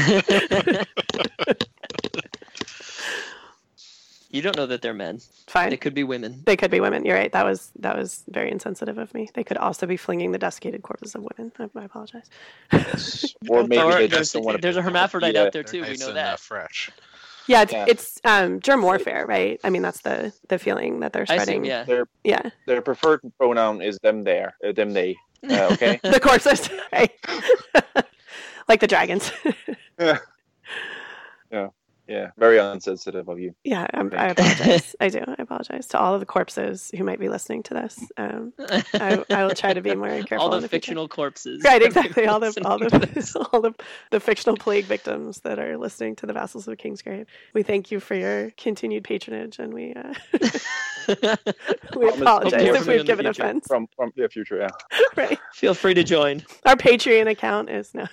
You don't know that they're men. Fine. They could be women. They could be women. You're right. That was that was very insensitive of me. They could also be flinging the desiccated corpses of women. I, I apologize. Yes. Or maybe Or they there's, just don't want to. there's a hermaphrodite Yeah. out there too. We Nice know and, that. uh, fresh. Yeah, it's, Yeah. it's um, germ warfare, right? I mean, that's the the feeling that they're I spreading. assume, yeah. Their Yeah. their preferred pronoun is them. There, uh, them. They. Uh, okay. The corpses, right? Like the dragons. Yeah. Yeah. Very very unsensitive of you. Yeah, I'm, I apologize. I do. I apologize to all of the corpses who might be listening to this. Um, I, I will try to be more careful. All the, in the fictional future. corpses. Right, exactly. All the all listening to the all the, the fictional plague victims that are listening to the Vassals of Kingsgrave. We thank you for your continued patronage, and we uh, we apologize more if from you we've in the given future. offense. From from the future, yeah. Right. Feel free to join. Our Patreon account is no.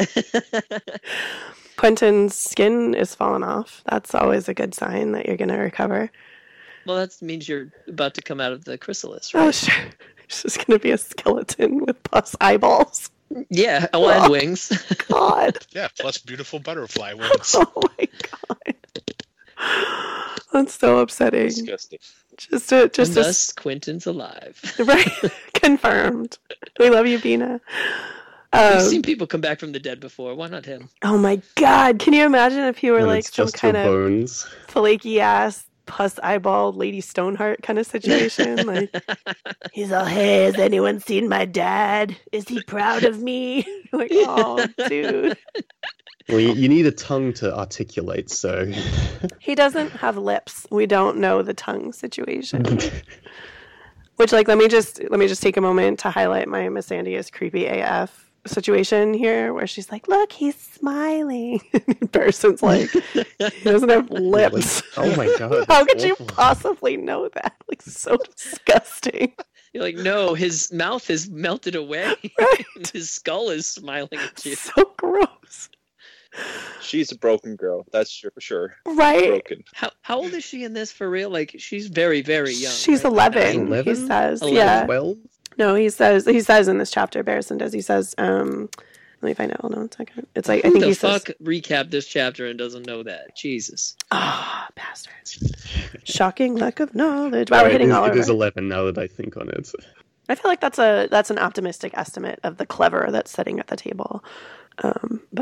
Quentin's skin is falling off. That's always a good sign that you're going to recover. Well, that means you're about to come out of the chrysalis, Oh, right? sure. It's just going to be a skeleton with pus eyeballs. Yeah, oh, and wings. God. Yeah, plus beautiful butterfly wings. Oh my God. That's so upsetting. Disgusting. Just a, just and a, thus, Quentin's alive. right? Confirmed. We love you, Bina. We've Um, seen people come back from the dead before. Why not him? oh my God. Can you imagine if he were And like it's some just kind your of bones. flaky ass, pus eyeball Lady Stoneheart kind of situation? Like, he's all, hey, has anyone seen my dad? Is he proud of me? Like, oh, dude. Well, you, you need a tongue to articulate, so. He doesn't have lips. We don't know the tongue situation. Which, like, let me just let me just take a moment to highlight my Miss Sandy is creepy A F situation here, where she's like, "Look, he's smiling." And Barriston's like, "He doesn't have lips." Oh my God. How that's could you awful. possibly know that? Like, so disgusting. You're like, no, his mouth is melted away. Right. His skull is smiling at you. So gross. She's a broken girl. That's sure, for sure. Right? Broken. How how old is she in this for real? Like, she's very, very young. She's right? eleven. eleven? He says, eleven, "Yeah." Well, No, he says he says in this chapter, Barristan does. He says, um, "Let me find out. Hold on one second." It's like I Who think the he fuck says, recapped this chapter and doesn't know that? Jesus. "Ah, bastards! Shocking lack of knowledge." Wow, we're it hitting is, all it over. is eleven now that I think on it. I feel like that's a that's an optimistic estimate of the clever that's sitting at the table. Um, but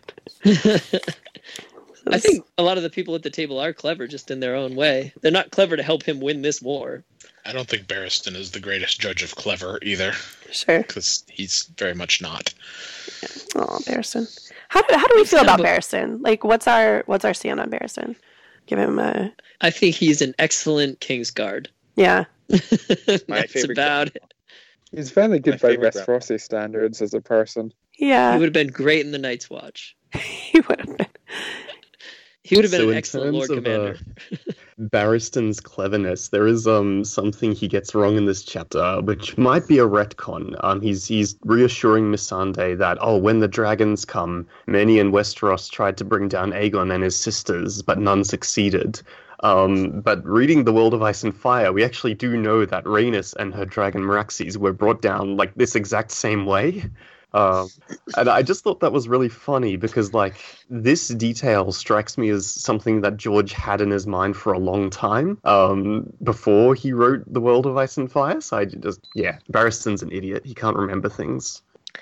I think a lot of the people at the table are clever just in their own way. They're not clever to help him win this war. I don't think Barristan is the greatest judge of clever either, sure. because he's very much not. Oh, Barristan. How do how do we feel Yeah, about but- Barristan? Like, what's our what's our stand on Barristan? Give him a I think he's an excellent Kingsguard. yeah. That's favorite about it. He's fairly good My by favorite Westerosi standards as a person. Yeah, He would have been great in the Night's Watch. he would have been. He would have been So an in excellent Lord terms of, Commander. uh, Barristan's cleverness, there is um something he gets wrong in this chapter, which might be a retcon. Um, he's he's reassuring Missandei that, oh, when the dragons come, many in Westeros tried to bring down Aegon and his sisters, but none succeeded. Um, but reading The World of Ice and Fire, we actually do know that Rhaenys and her dragon Meraxes were brought down like this exact same way. Um, and I just thought that was really funny because, like, this detail strikes me as something that George had in his mind for a long time um, before he wrote The World of Ice and Fire. So I just, yeah, Barristan's an idiot. He can't remember things.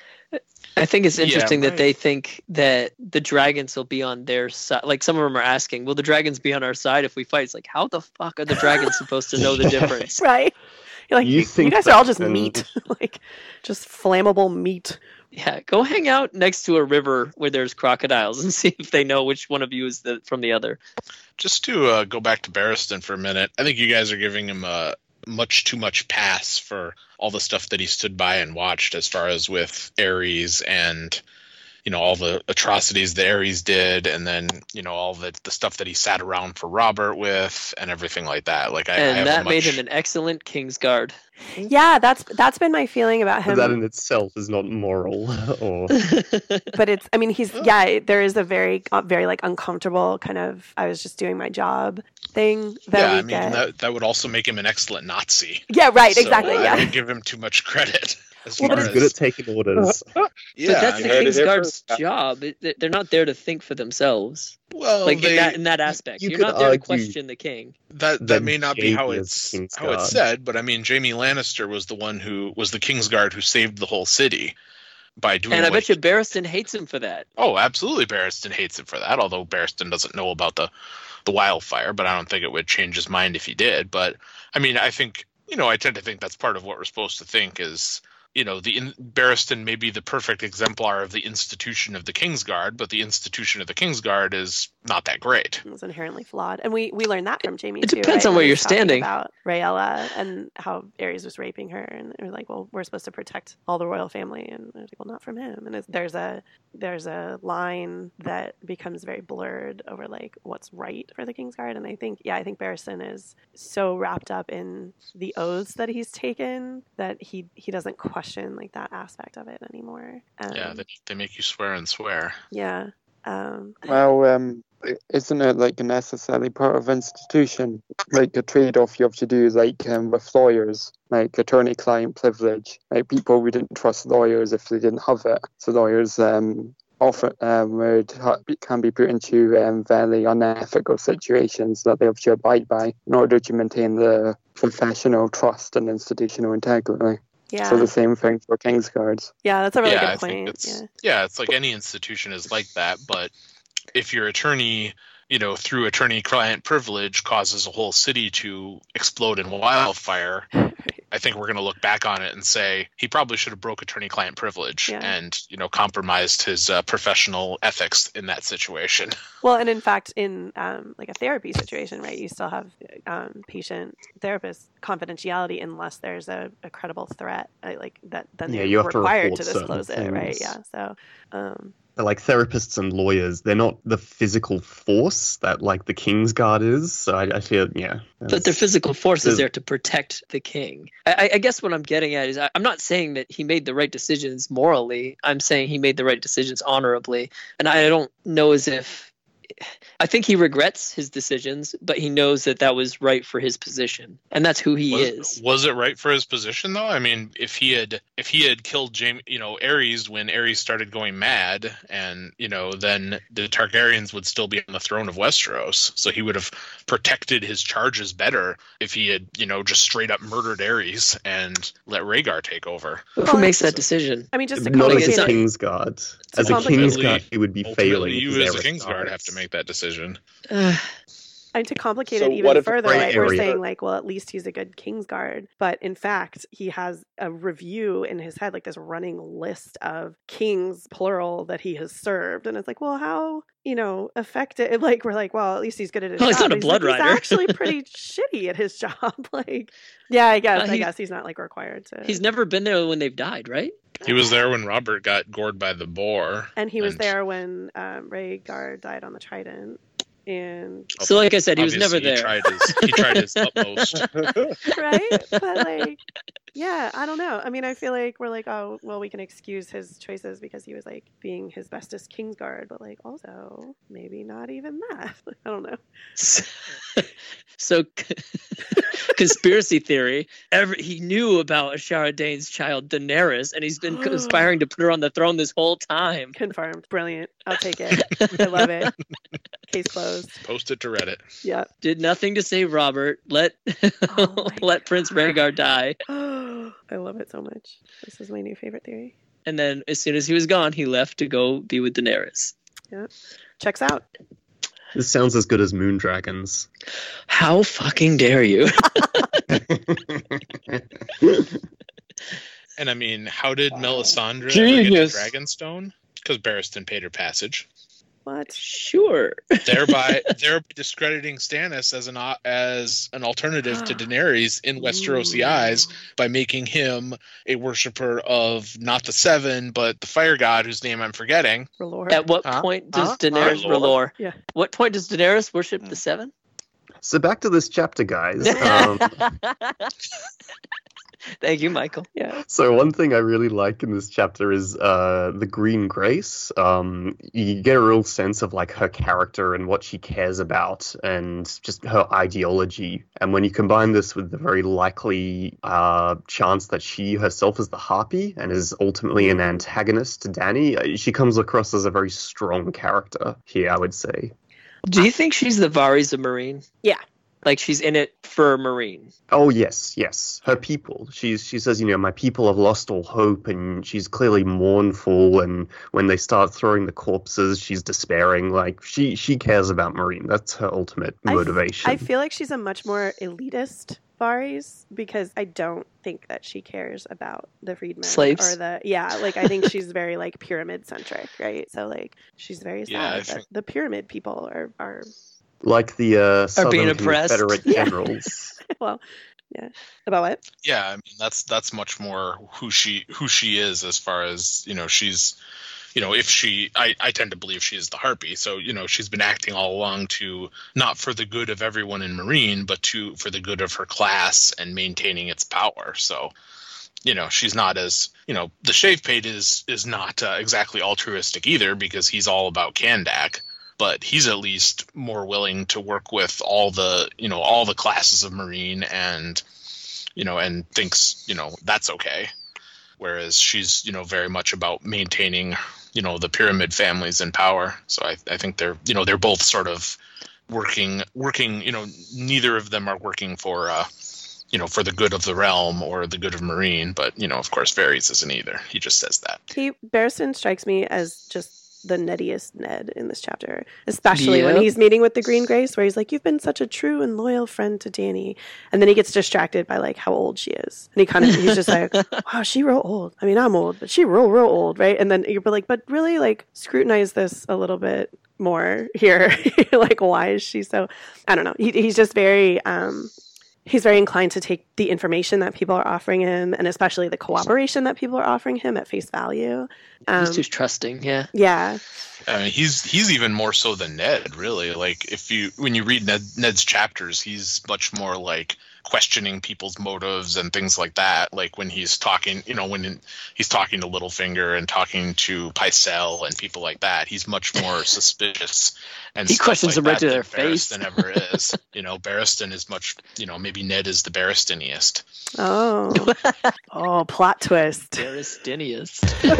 I think it's Yeah, interesting that right. they think that the dragons will be on their side. Like, some of them are asking, will the dragons be on our side if we fight? It's like, how the fuck are the dragons supposed to know the difference? Right? You're like, You you, you think guys are all that, just and- meat, like just flammable meat. Yeah, go hang out next to a river where there's crocodiles and see if they know which one of you is the, from the other. Just to uh, go back to Barristan for a minute, I think you guys are giving him a much too much pass for all the stuff that he stood by and watched, as far as with Ares and, you know, all the atrocities that Ares did, and then, you know, all the the stuff that he sat around for Robert with and everything like that. Like, I, I And have a that made much- him an excellent Kingsguard. Yeah, that's that's been my feeling about him. But that in itself is not moral. or But it's, I mean, he's yeah. There is a very uh, very like uncomfortable kind of I was just doing my job thing that yeah, we I mean, get. that, that would also make him an excellent Nazi. Yeah, right, So exactly. I Yeah. don't give him too much credit. As Well, far but he's as, good at taking orders. yeah, but that's I the mean, heard it here Kingsguard's first. job. It- they- They're not there to think for themselves. well, Like, they, in, that, in that aspect. you You're could not there to argue- question the king. That that Then may not be how Jaime it's is how it's Kingsguard. said, but I mean, Jaime Lannister was the one who was the Kingsguard who saved the whole city by doing. And I what bet you he- Barristan hates him for that. Oh, absolutely, Barristan hates him for that. Although Barristan doesn't know about the the wildfire, but I don't think it would change his mind if he did. But I mean, I think, you know, I tend to think that's part of what we're supposed to think is, you know, the in, Barristan may be the perfect exemplar of the institution of the Kingsguard, but the institution of the Kingsguard is not that great. It's inherently flawed, and we we learned that from Jamie. It too, depends right? on When where he you're was talking standing. About Rhaella and how Aerys was raping her, and it was like, well, we're supposed to protect all the royal family, and I was like, well, not from him. And it's, there's a there's a line that becomes very blurred over like what's right for the Kingsguard, and I think yeah, I think Barristan is so wrapped up in the oaths that he's taken that he he doesn't question like that aspect of it anymore. Um, Yeah, they, they make you swear and swear. yeah. Um, Well, um, isn't it like a necessary part of institution? Like a trade-off you have to do, like um, with lawyers, like attorney-client privilege. Like people wouldn't trust lawyers if they didn't have it. So lawyers um, often um, would ha- can be put into um, very unethical situations that they have to abide by in order to maintain the professional trust and institutional integrity. yeah. So the same thing for Kingsguards. yeah, that's a really yeah, good I think point. it's Yeah. yeah, it's like any institution is like that, but if your attorney, you know, through attorney-client privilege causes a whole city to explode in wildfire, I think we're going to look back on it and say he probably should have broke attorney-client privilege Yeah. and, you know, compromised his uh, professional ethics in that situation. Well, and in fact, in um, like a therapy situation, right, you still have um, patient-therapist confidentiality unless there's a, a credible threat, uh, like that. Then Yeah, they're you have to required report to certain disclose it, right? things. Yeah. So, um, Like therapists and lawyers, they're not the physical force that like the Kingsguard is. So I, I feel, yeah. But their that's- physical force is there's- there to protect the king. I, I- I guess what I'm getting at is I, I'm not saying that he made the right decisions morally. I'm saying he made the right decisions honorably. And I don't know as if I think he regrets his decisions, but he knows that that was right for his position, and that's who he was, is. Was it right for his position though? I mean, if he had if he had killed Jaime, you know, Aerys when Aerys started going mad, and you know, then the Targaryens would still be on the throne of Westeros. So he would have protected his charges better if he had, you know, just straight up murdered Aerys and let Rhaegar take over. But Well, who makes that decision? I mean, just to not as complicate a it's it, Kingsguard. As a complicated. Kingsguard, he would be Ultimately, failing. you because as a Aerys Kingsguard dies. have to make that decision. and to complicate So it what even if a further, gray right, we're area- saying like, well, at least he's a good Kingsguard, but in fact, he has a review in his head, like this running list of kings, plural, that he has served, and it's like, well, how, you know, effective? Like, we're like, well, at least he's good at his Well, he's job. not a He's blood like, rider. He's actually pretty shitty at his job. Like, yeah, I guess, Uh, I he- guess he's not like required to. He's never been there when they've died, right? He was there when Robert got gored by the boar. and he was and- there when um, Rhaegar died on the Trident, and So, like I said, he was Obviously, never there. He tried his, he tried his utmost. right? But like, yeah, I don't know. I mean, I feel like we're like, oh, well, we can excuse his choices because he was like being his bestest Kingsguard, but like also maybe not even that. I don't know. So, conspiracy theory. Every, he knew about Ashara Dane's child Daenerys, and he's been conspiring to put her on the throne this whole time. Confirmed. Brilliant. I'll take it. I love it. Case closed. Post it to Reddit. Yep. Did nothing to save Robert. Let Oh my let Prince Rhaegar die, I love it so much. This is my new favorite theory. and then as soon as he was gone, he left to go be with Daenerys. Yep. Checks out. This sounds as good as Moondragons. How fucking dare you? And I mean, how did Melisandre ever Genius. get the Dragonstone? Because Barristan paid her passage. What? Sure. Thereby, they're discrediting Stannis as an o- as an alternative to Daenerys in Westerosi Ooh. eyes by making him a worshiper of not the Seven, but the Fire God, whose name I'm forgetting. R'hllor. At what Huh? point does Huh? Daenerys Huh? R'hllor? Yeah. What point does Daenerys worship the Seven? So back to this chapter, guys. Um, Thank you, Michael. Yeah. So one thing I really like in this chapter is uh, the Green Grace. Um, you get a real sense of like her character and what she cares about and just her ideology. And when you combine this with the very likely uh, chance that she herself is the Harpy and is ultimately an antagonist to Dany, uh, she comes across as a very strong character here, I would say. Do you think she's the Varys of Marine? Like she's in it for Marine. Oh yes, yes. Her people. She's she says, you know, my people have lost all hope, and she's clearly mournful. And when they start throwing the corpses, she's despairing. Like she she cares about Marine. That's her ultimate I f- motivation. I feel like she's a much more elitist Varys, because I don't think that she cares about the freedmen Slaves? or the yeah. Like I think she's very like pyramid centric, right? So like she's very sad Yeah, I that think- the pyramid people are are like the uh, Southern being oppressed. Confederate Yeah. generals. well, yeah. About what? Yeah, I mean that's that's much more who she who she is, as far as, you know, she's, you know, if she I, I tend to believe she is the Harpy. So, you know, she's been acting all along to not for the good of everyone in Marine, but to for the good of her class and maintaining its power. So, you know, she's not as, you know, the Shave Pate is is not uh, exactly altruistic either, because he's all about Kandak. But he's at least more willing to work with all the, you know, all the classes of Marine, and, you know, and thinks, you know, that's okay. Whereas she's, you know, very much about maintaining, you know, the pyramid families in power. So I, I think they're, you know, they're both sort of working, working, you know, neither of them are working for, uh, you know, for the good of the realm or the good of Marine. But, you know, of course, Varys isn't either. He just says that. He Barristan strikes me as just the nettiest Ned in this chapter, especially when Yep. he's meeting with the Green Grace, where he's like, "You've been such a true and loyal friend to Dany," and then he gets distracted by like how old she is, and he kind of he's just like, "Wow, she real old. I mean, I'm old, but she real real old, right?" And then you're like, "But really, like, scrutinize this a little bit more here. Like, why is she so?" I don't know. He, he's just very. Um, He's very inclined to take the information that people are offering him, and especially the cooperation that people are offering him, at face value. Um, He's too trusting, yeah. yeah. I mean, he's he's even more so than Ned, really. Like, if you when you read Ned, Ned's chapters, he's much more like questioning people's motives and things like that. Like when he's talking, you know, when he's talking to Littlefinger and talking to Pycelle and people like that, he's much more suspicious. And He stuff questions like them right that to their than face. Barristan ever is. You know, Barristan is much. You know, maybe Ned is the Barristaniest. Oh. Oh, plot twist. Barristanius.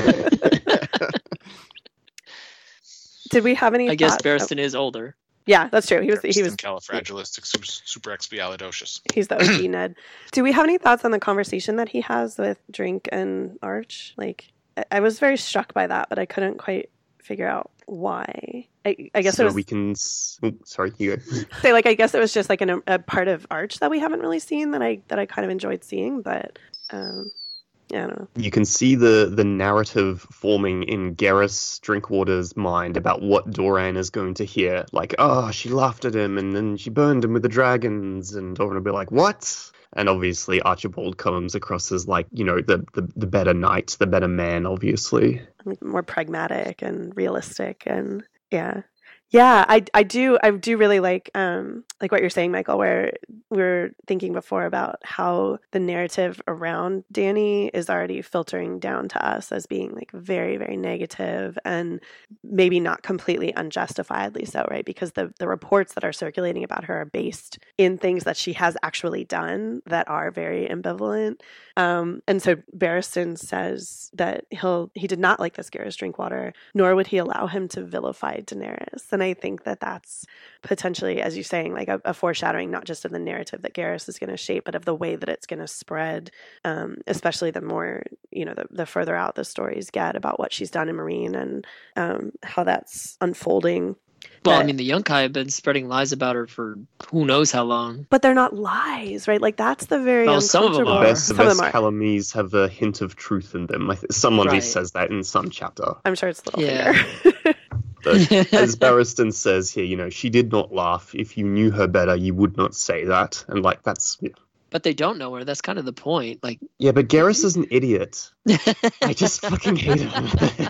Did we have any I guess thoughts? Barristan is older. Yeah, that's true. He was he was Califragilistic, super, super expialidocious. he's the O G Ned. Do we have any thoughts on the conversation that he has with Drink and Arch? Like, I, I was very struck by that, but I couldn't quite figure out why. I, I guess so it was we can. s- oh, sorry, you go. say like I guess it was just like an, a part of Arch that we haven't really seen that I that I kind of enjoyed seeing, but um, yeah, I don't know. You can see the the narrative forming in Garrus Drinkwater's mind about what Doran is going to hear. Like, oh, she laughed at him, and then she burned him with the dragons, and Doran will be like, what? And obviously Archibald comes across as like, you know, the, the, the better knight, the better man, obviously. More pragmatic and realistic, and yeah. Yeah, I, I do I do really like um like what you're saying, Michael, where we were thinking before about how the narrative around Dany is already filtering down to us as being like very, very negative, and maybe not completely unjustifiably so, right? Because the, the reports that are circulating about her are based in things that she has actually done that are very ambivalent. Um, and so Barristan says that he'll he did not like this Garrus Drinkwater, nor would he allow him to vilify Daenerys. And I think that that's potentially, as you're saying, like a, a foreshadowing not just of the narrative that Garrus is going to shape, but of the way that it's going to spread, um, especially the more, you know, the, the further out the stories get about what she's done in Marine and um, how that's unfolding. Well, I That- mean, the Yunkai have been spreading lies about her for who knows how long. But they're not lies, right? Like that's the very Well, some of them uncomfortable. are. Best, the Some of best them are. calumnies have a hint of truth in them. Like, someone Right. says that in some chapter. I'm sure it's Yeah. Littlefinger. But as Barristan says here, you know, she did not laugh. If you knew her better, you would not say that. And like, that's yeah. But they don't know her. That's kind of the point. Like, Yeah, but Garrus is an idiot. I just fucking hate him.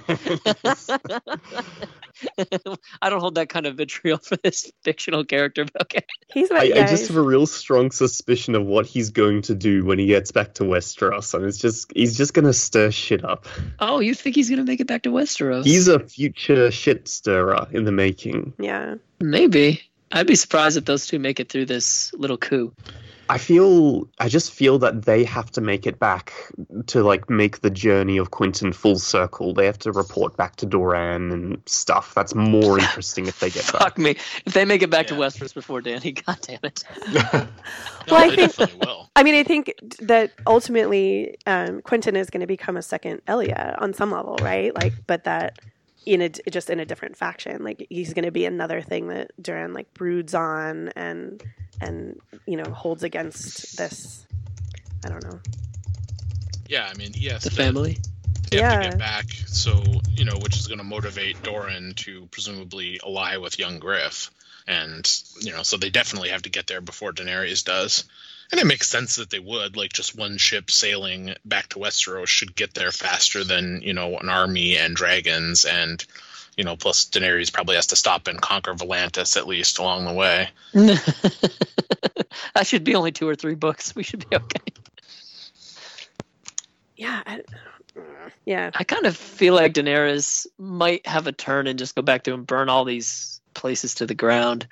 I don't hold that kind of vitriol for this fictional character, but okay. He's I, yeah, I just have a real strong suspicion of what he's going to do when he gets back to Westeros, and it's just he's just gonna stir shit up. Oh, you think he's gonna make it back to Westeros? He's a future shit stirrer in the making. yeah. Maybe. I'd be surprised if those two make it through this little coup. I feel, I just feel that they have to make it back to like make the journey of Quentin full circle. They have to report back to Doran and stuff. That's more interesting if they get back. Fuck me. If they make it back Yeah. to Westeros before Danny, god damn it. No, Well, I they think- definitely will. I mean, I think that ultimately um, Quentin is going to become a second Elia on some level, right? Like, but that in a just in a different faction. Like, he's going to be another thing that Duran like broods on and and you know holds against this. I don't know. Yeah, I mean, he has The to, family. they have to Yeah. get back, so, you know, which is going to motivate Doran to presumably ally with young Griff. And, you know, so they definitely have to get there before Daenerys does. And it makes sense that they would. Like, just one ship sailing back to Westeros should get there faster than, you know, an army and dragons. And, you know, plus Daenerys probably has to stop and conquer Volantis at least along the way. That should be only two or three books. We should be okay. Yeah. I, yeah. I kind of feel like Daenerys might have a turn and just go back to and burn all these places to the ground.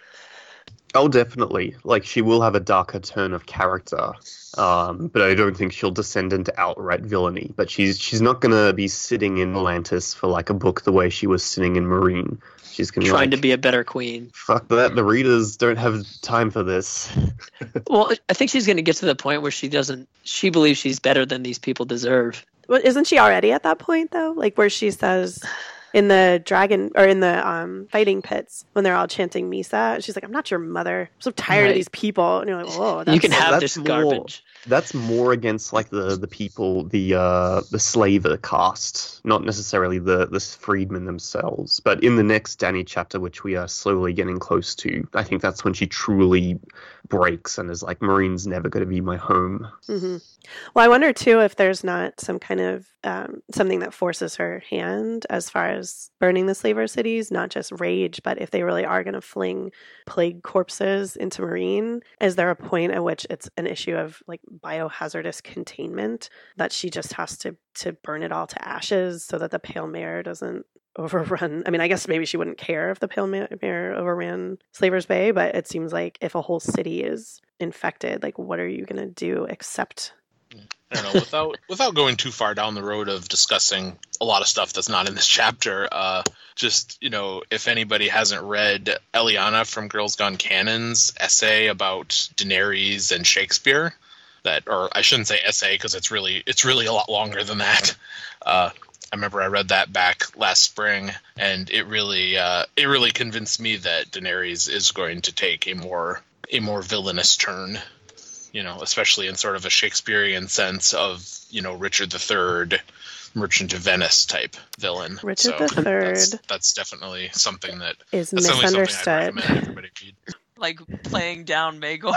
Oh, definitely. Like, she will have a darker turn of character, um, but I don't think she'll descend into outright villainy. But she's she's not gonna be sitting in Volantis for like a book the way she was sitting in Marine. She's gonna be Trying like, to be a better queen. fuck that. The readers don't have time for this. Well, I think she's going to get to the point where she doesn't. She believes she's better than these people deserve. Well, isn't she already at that point though? Like where she says in the dragon or in the um, fighting pits when they're all chanting Misa, she's like, "I'm not your mother. I'm so tired of Right. these people." And you're like, "Whoa, that's You can so have that's this more- garbage. That's more against like the the people, the uh, the slaver caste, not necessarily the the freedmen themselves. But in the next Dany chapter, which we are slowly getting close to, I think that's when she truly breaks and is like, Marine's never going to be my home. hmm Well, I wonder too if there's not some kind of um, something that forces her hand as far as burning the slaver cities, not just rage, but if they really are going to fling plague corpses into Marine, is there a point at which it's an issue of like biohazardous containment that she just has to to burn it all to ashes so that the Pale Mare doesn't overrun? I mean, I guess maybe she wouldn't care if the Pale Mare overran Slaver's Bay, but it seems like if a whole city is infected, like what are you going to do except I don't know, without without going too far down the road of discussing a lot of stuff that's not in this chapter, uh, just, you know, if anybody hasn't read Eliana from Girls Gone Canon's essay about Daenerys and Shakespeare, that, or I shouldn't say essay because it's really it's really a lot longer than that. Uh, I remember I read that back last spring, and it really uh, it really convinced me that Daenerys is going to take a more a more villainous turn. You know, especially in sort of a Shakespearean sense of, you know, Richard the Third, Merchant of Venice type villain. Richard So the Third That's, that's definitely something that is that's definitely something I'd misunderstood. recommend everybody read. Like playing down Maegor.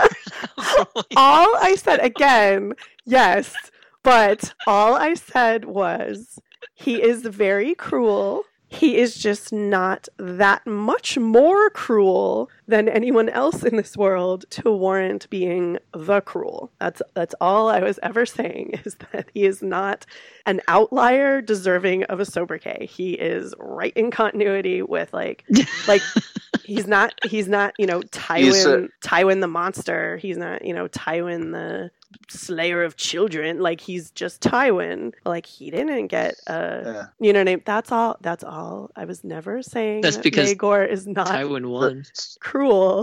All I said again, yes, but all I said was he is very cruel. He is just not that much more cruel than anyone else in this world to warrant being the cruel. That's that's all I was ever saying, is that he is not an outlier deserving of a sobriquet. He is right in continuity with like like he's not he's not, you know, He's, uh, Tywin Tywin the monster. He's not, you know, Tywin the slayer of children. Like he's just Tywin. Like he didn't get a Yeah. you know what I mean? That's all that's all. I was never saying That's that because Maegor is not Tywin won. cruel.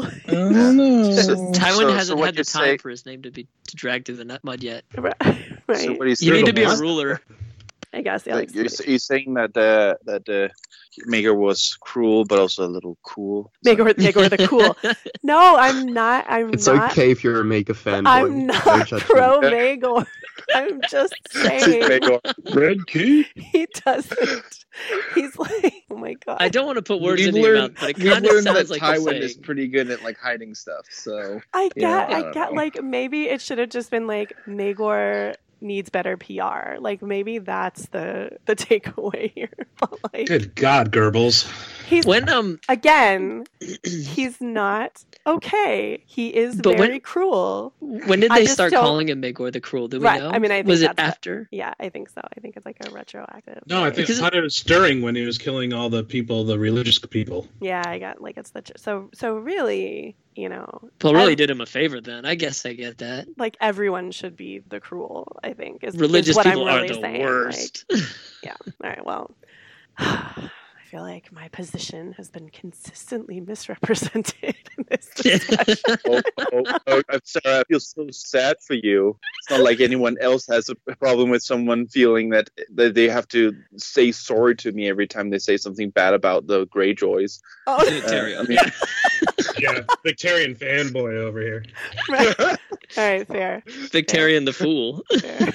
Tywin So- hasn't so what had the you time say- for his name to be to drag through the nut mud yet. right. So what he's You need saying to be a is- ruler. I guess like, Alex. you're, you're saying that uh, that uh, Maegor was cruel, but also a little cool. Maegor, Maegor the cool. No, I'm not. I'm It's not. okay if you're a Maker fanboy. I'm No not judgment. pro Maegor. I'm just saying Maegor. Red key. he doesn't. He's like, oh my god. I don't want to put words We've into your learned, mouth, but it we've kind of learned that sounds like you're Tywin is saying- pretty good at like hiding stuff. So I get. Yeah, I I don't get. know. Like maybe it should have just been like Maegor needs better P R. Like maybe that's the the takeaway here. But like, Good God, Goebbels. He's When um again, he's not okay. He is But very when- cruel. when did I they just start don't- calling him Maegor the Cruel? Do we Right, know? I mean, I think was it that's what- after? Yeah, I think so. I think it's like a retroactive. No, I think Because- I thought it was during when he was killing all the people, the religious people. Yeah, I got like it's the so so really, you know, Well, really ev- did him a favor then. I guess I get that. like everyone should be the cruel. I think is, is Religious what people I'm really are the saying. worst. Like, yeah. All right. Well, I feel like my position has been consistently misrepresented in this discussion. oh, oh, oh, I'm sorry, I feel so sad for you. It's not like anyone else has a problem with someone feeling that, that they have to say sorry to me every time they say something bad about the Greyjoys. Oh, Uh, I mean, Yeah, Victorian fanboy over here. right. All right, fair. Victorian the Fool. fair.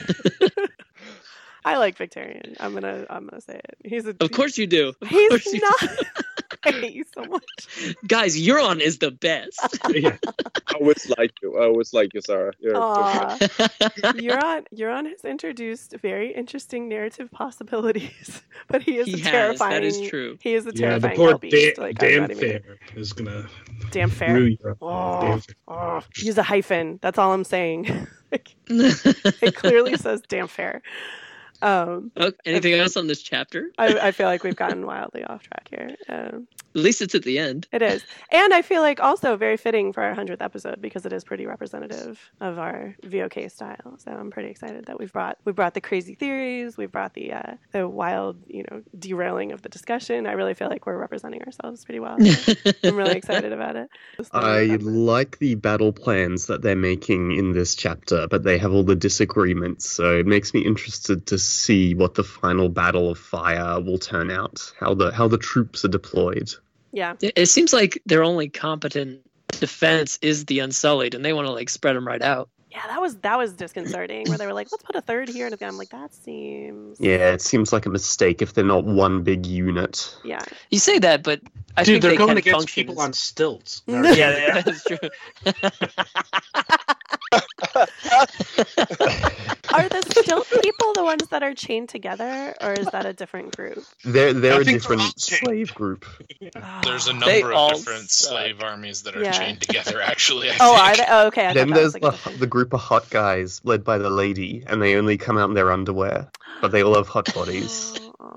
I like Victorian. I'm gonna I'm gonna say it. He's a Of course you do. Of he's course you not. I hate you so much. do. Guys, Euron is the best. Yeah. I always like you. I always like you, Sarah. You're Aw. Euron, Euron has introduced very interesting narrative possibilities, but he is He a has, terrifying. that is true. He is a Yeah, the terrifying poor hell beast. da- like, I'm damn not even- fair is gonna Damn fair. rue you. Oh, Damn fair. oh, use a hyphen. That's all I'm saying. Like, it clearly says damn fair. Um, Okay, anything else on this chapter? I, I feel like we've gotten wildly off track here. Um, At least it's at the end. It is. And I feel like also very fitting for our hundredth episode because it is pretty representative of our V O K style. So I'm pretty excited that we've brought we brought the crazy theories, we've brought the uh, the wild, you know, derailing of the discussion. I really feel like we're representing ourselves pretty well. So I'm really excited about it. I like the battle plans that they're making in this chapter, but they have all the disagreements, so it makes me interested to see what the final battle of fire will turn out, how the how the troops are deployed. Yeah. It it seems like their only competent defense is the Unsullied, and they want to like spread them right out. Yeah, that was that was disconcerting where they were like, let's put a third here and I'm like, that seems Yeah, it seems like a mistake if they're not one big unit. Yeah. You say that, but I Dude, think they're they going can against function people as- on stilts. Yeah, yeah, that's true. Are the stilt people the ones that are chained together or is that a different group? They're they're I a think they're all different chained. slave group. There's a They number all of different suck. slave armies that are Yeah. chained together, actually. I Oh, think. are they? Oh, okay. I Then thought that was there's like a the, different- the group of hot guys led by the lady, and they only come out in their underwear, but they all have hot bodies. Oh,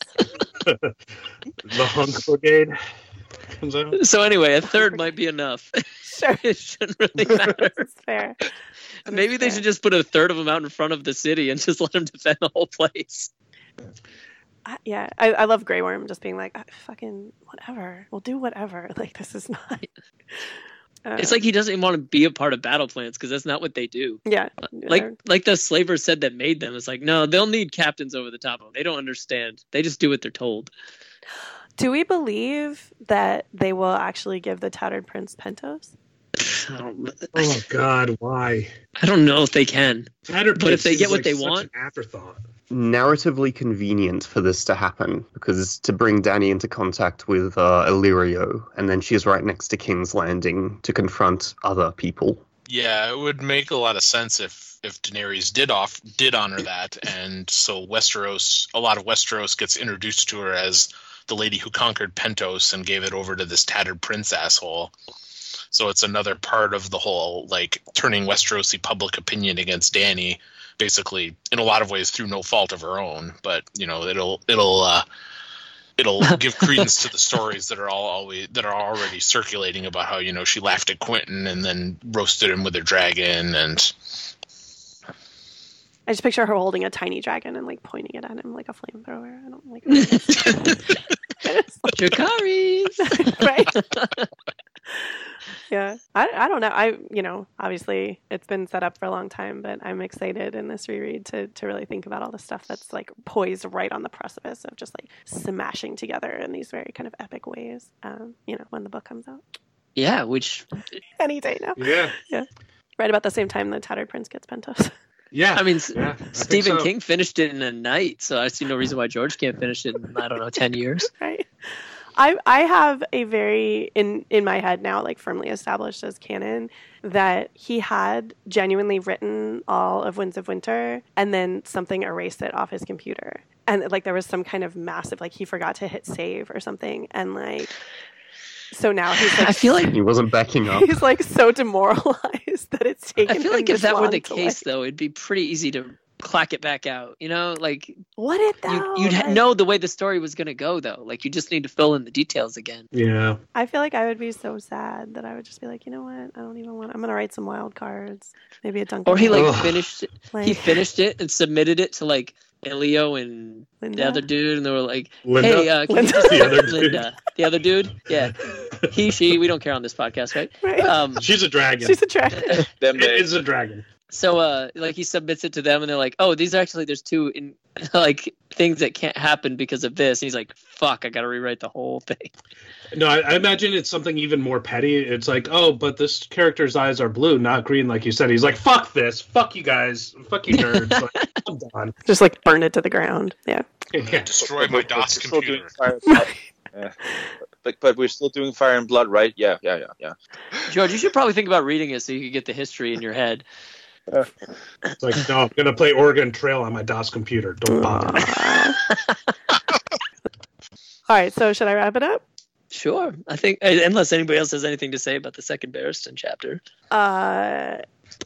The hunk brigade comes out. So anyway, a third might be enough. sure. It shouldn't really matter. That's fair. That is Maybe they fair. should just put a third of them out in front of the city and just let them defend the whole place. I, yeah, I, I love Grey Worm just being like, "Ah, fucking whatever. We'll do whatever. Like, this is not. Uh, It's like he doesn't even want to be a part of battle plans because that's not what they do. yeah, Like they're- like the slavers said that made them. It's like, no, they'll need captains over the top of them. They don't understand. They just do what they're told. do we believe that they will actually give the Tattered Prince Pentos? I don't, Oh God, why? I don't know if they can. Tattered But if they Prince get is, what like, they such want- an afterthought. Narratively convenient for this to happen, because to bring Dany into contact with uh, Illyrio, and then she's right next to King's Landing to confront other people. Yeah, it would make a lot of sense if if Daenerys did off did honor that, and so Westeros, a lot of Westeros gets introduced to her as the lady who conquered Pentos and gave it over to this tattered prince asshole. So it's another part of the whole like turning Westerosi public opinion against Dany, basically in a lot of ways through no fault of her own. But you know, it'll it'll uh, it'll give credence to the stories that are all always that are already circulating about how, you know, she laughed at Quentin and then roasted him with her dragon. And I just picture her holding a tiny dragon and like pointing it at him like a flamethrower. I don't like Dracarys! right? Yeah, I, I don't know. I you know obviously it's been set up for a long time, but I'm excited in this reread to to really think about all the stuff that's like poised right on the precipice of just like smashing together in these very kind of epic ways. Um, you know, when the book comes out Yeah, which any day now, Yeah, right about the same time the Tattered Prince gets Pentos. yeah. I mean, S- yeah, I think Stephen so. King finished it in a night, so I see no reason why George can't finish it in, I don't know, ten years. Right. I I have a very in in my head now, like firmly established as canon, that he had genuinely written all of Winds of Winter, and then something erased it off his computer, and like there was some kind of massive, like he forgot to hit save or something, and like so now he's like, I feel like He wasn't backing up. he's like so demoralized that it's taken. I feel him like if this that were long the to, case, like, though, it'd be pretty easy to clack it back out. You know, like would it though? you, you'd ha- Like, know the way the story was going to go, though. Like you just need to fill in the details again. Yeah. I feel like I would be so sad that I would just be like, you know what? I don't even want. I'm gonna write some wild cards. Maybe a Dunkin'. Or he like Ugh. finished it. like, He finished it and submitted it to like Elio and Linda. the other dude, and they were like, Linda? "Hey, uh, can you Linda. just The other dude. Linda, the other dude, yeah, he, she, we don't care on this podcast, right?" Right? Um, She's a dragon. She's a dragon. Them It days. is a dragon. so uh, like he submits it to them, and they're like, "Oh, these are actually there's two in like things that can't happen because of this." And he's like, "Fuck, I got to rewrite the whole thing." No, I, I imagine it's something even more petty. It's like, oh, but this character's eyes are blue, not green, like you said. He's like, fuck this. Fuck you guys. Fuck you nerds. Like, I'm done. Just like burn it to the ground. Yeah. Yeah. Destroy my But we're DOS still doing computer. Fire and Blood. Yeah. But, but we're still doing Fire and Blood, right? Yeah, yeah, yeah, yeah. George, you should probably think about reading it so you can get the history in your head. It's like, no, I'm going to play Oregon Trail on my DOS computer. Don't bother me. Aw. All right. So should I wrap it up? Sure, I think uh, unless anybody else has anything to say about the second Barristan chapter, Uh,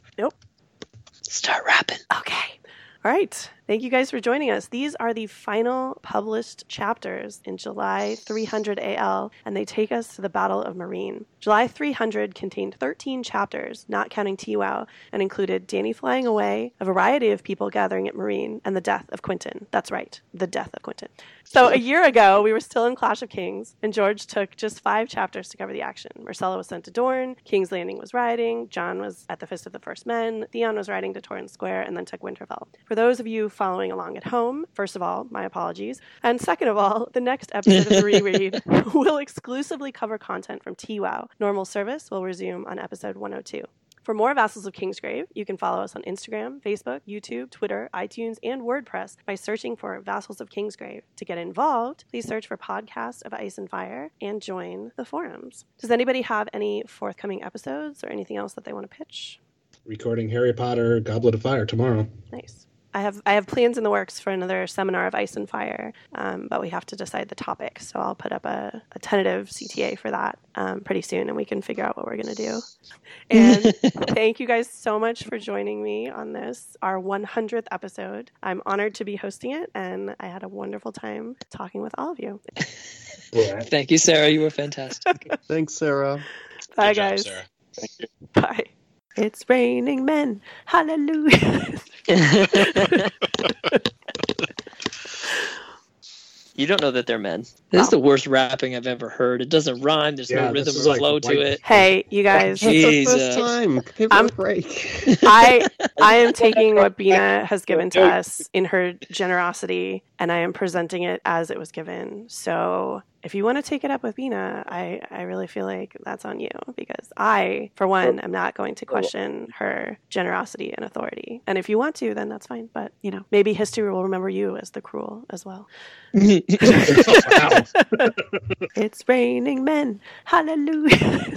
start rapping. okay. All right. Thank you guys for joining us. These are the final published chapters in July three hundred A L, and they take us to the Battle of Marine. July three hundred contained thirteen chapters, not counting T WoW, and included Dany flying away, a variety of people gathering at Marine, and the death of Quentin. That's right, the death of Quentin. So a year ago, we were still in Clash of Kings, and George took just five chapters to cover the action. Marcella was sent to Dorne, King's Landing was riding, Jon was at the Fist of the First Men, Theon was riding to Torrhen Square, and then took Winterfell. For those of you following along at home, first of all, my apologies, and second of all, the next episode of the Reread will exclusively cover content from T WoW. Normal service will resume on episode one oh two. For more Vassals of Kingsgrave, you can follow us on Instagram, Facebook, YouTube, Twitter, iTunes, and WordPress by searching for Vassals of Kingsgrave. To get involved, please search for Podcast of Ice and Fire and join the forums. Does anybody have any forthcoming episodes or anything else that they want to pitch? Recording Harry Potter Goblet of Fire tomorrow. Nice. I have I have plans in the works for another seminar of Ice and Fire, um, but we have to decide the topic. So I'll put up a, a tentative C T A for that um, pretty soon, and we can figure out what we're going to do. And thank you guys so much for joining me on this, our one hundredth episode. I'm honored to be hosting it, and I had a wonderful time talking with all of you. Yeah. Thank you, Sarah. You were fantastic. Thanks, Sarah. Bye, Good job, guys. Sarah. Thank you. Bye. It's raining men. Hallelujah. You don't know that they're men. This is the worst rapping I've ever heard. It doesn't rhyme. There's Yeah, no this rhythm is or like flow white- to it. Hey, you guys. Gee. It's the Jesus. first time. Give I'm- it a break. I I am taking what Bina has given to us in her generosity, and I am presenting it as it was given. So if you want to take it up with Bina, I, I really feel like that's on you, because I, for one, am not going to question her generosity and authority. And if you want to, then that's fine. But, you know, maybe history will remember you as the cruel as well. Wow. It's raining men. Hallelujah.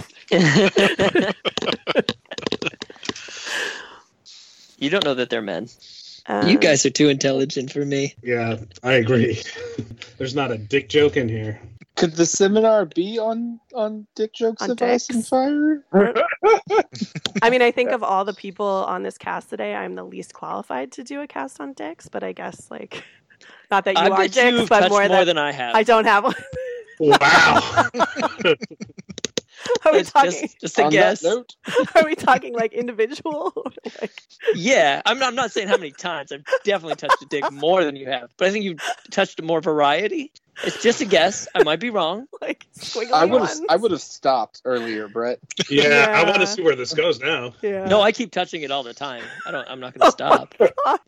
You don't know that they're men. Um, You guys are too intelligent for me. Yeah, I agree. There's not a dick joke in here. Could the seminar be on on dick jokes On of Ice and dicks? Fire? I mean, I think of all the people on this cast today, I'm the least qualified to do a cast on dicks, but I guess, like, not that you I are bet dicks, you've but touched more, more than than I have. I don't have one. Wow. Are we It's talking? just, just a On guess. that note, Are we talking like individual? Or like, Yeah, I'm not, I'm not saying how many times. I've definitely touched a dick more than you have, but I think you've touched more variety. It's just a guess. I might be wrong. like squiggly I would have ones? I would have stopped earlier, Brett. Yeah, I want Yeah. to see where this goes now. Yeah. No, I keep touching it all the time. I don't. I'm not going to stop.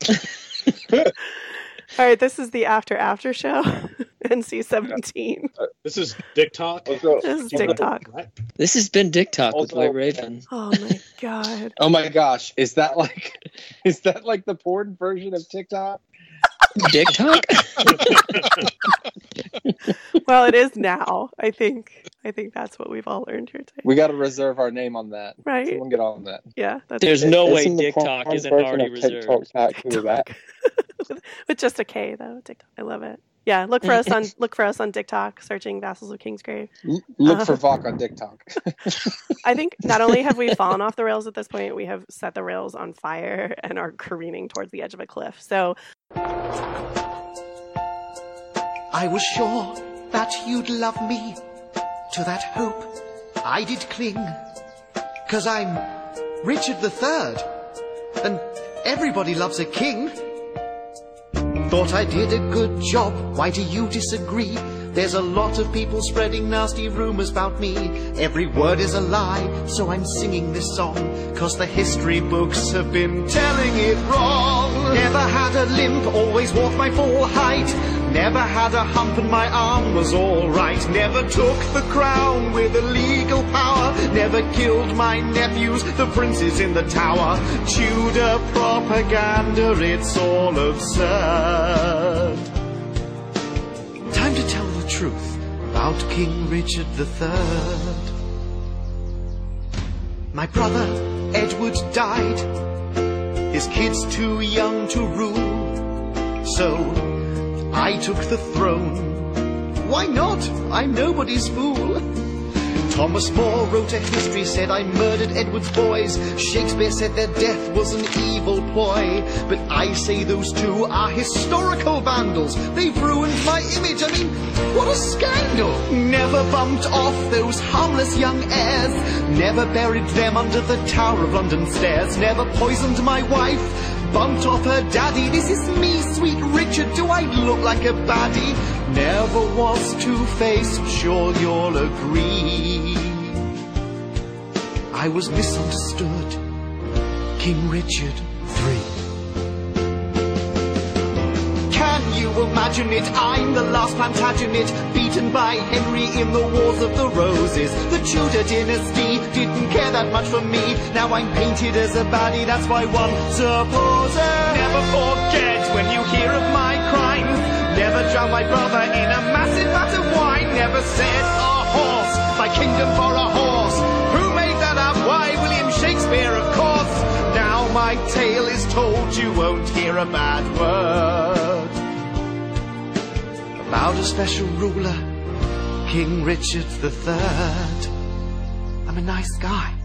All right, this is the after after show. N C seventeen. This is Dick Talk. Also, This is TikTok. What? This has been Dick Talk with Also- White Raven. Oh my god. oh my gosh, is that like is that like the porn version of TikTok? Dick Talk? Well, it is now. I think. I think that's what we've all learned here today. We got to reserve our name on that. Right. Someone get on that. Yeah. That's There's it. no way Isn't the Dick porn Talk isn't version already of reserved. TikTok actually that? with, with just a K though. TikTok. I love it. Yeah. Look for us on look for us on TikTok, searching Vassals of Kingsgrave. L- Look Uh, for Vok on TikTok. I think not only have we fallen off the rails at this point, we have set the rails on fire and are careening towards the edge of a cliff. So I was sure that you'd love me. To that hope I did cling. 'Cause I'm Richard the Third, and everybody loves a king. Thought I did a good job, why do you disagree? There's a lot of people spreading nasty rumors about me. Every word is a lie, so I'm singing this song. 'Cause the history books have been telling it wrong. Never had a limp, always walked my full height. Never had a hump and my arm was alright. Never took the crown with illegal power. Never killed my nephews, the princes in the tower. Tudor propaganda, it's all absurd. Time to tell the truth about King Richard the Third. My brother Edward died. His kids too young to rule. So I took the throne. Why not? I'm nobody's fool. Thomas More wrote a history, said I murdered Edward's boys. Shakespeare said their death was an evil ploy. But I say those two are historical vandals. They've ruined my image. I mean, what a scandal. Never bumped off those harmless young heirs. Never buried them under the Tower of London stairs. Never poisoned my wife. Bumped off her daddy. This is me, sweet Richard. Do I look like a baddie? Never was two-faced, sure you'll agree. I was misunderstood. King Richard the Third. Can you imagine it? I'm the last Plantagenet, beaten by Henry in the Wars of the Roses. The Tudor dynasty didn't care that much for me. Now I'm painted as a baddie, that's why one supposes. Never forget when you hear of my crimes. Never drowned my brother in a massive vat of wine. Never said a horse, my kingdom for a horse. Who made that up? Why, William Shakespeare, of course. Now my tale is told, you won't hear a bad word about a special ruler, King Richard the Third. I'm a nice guy.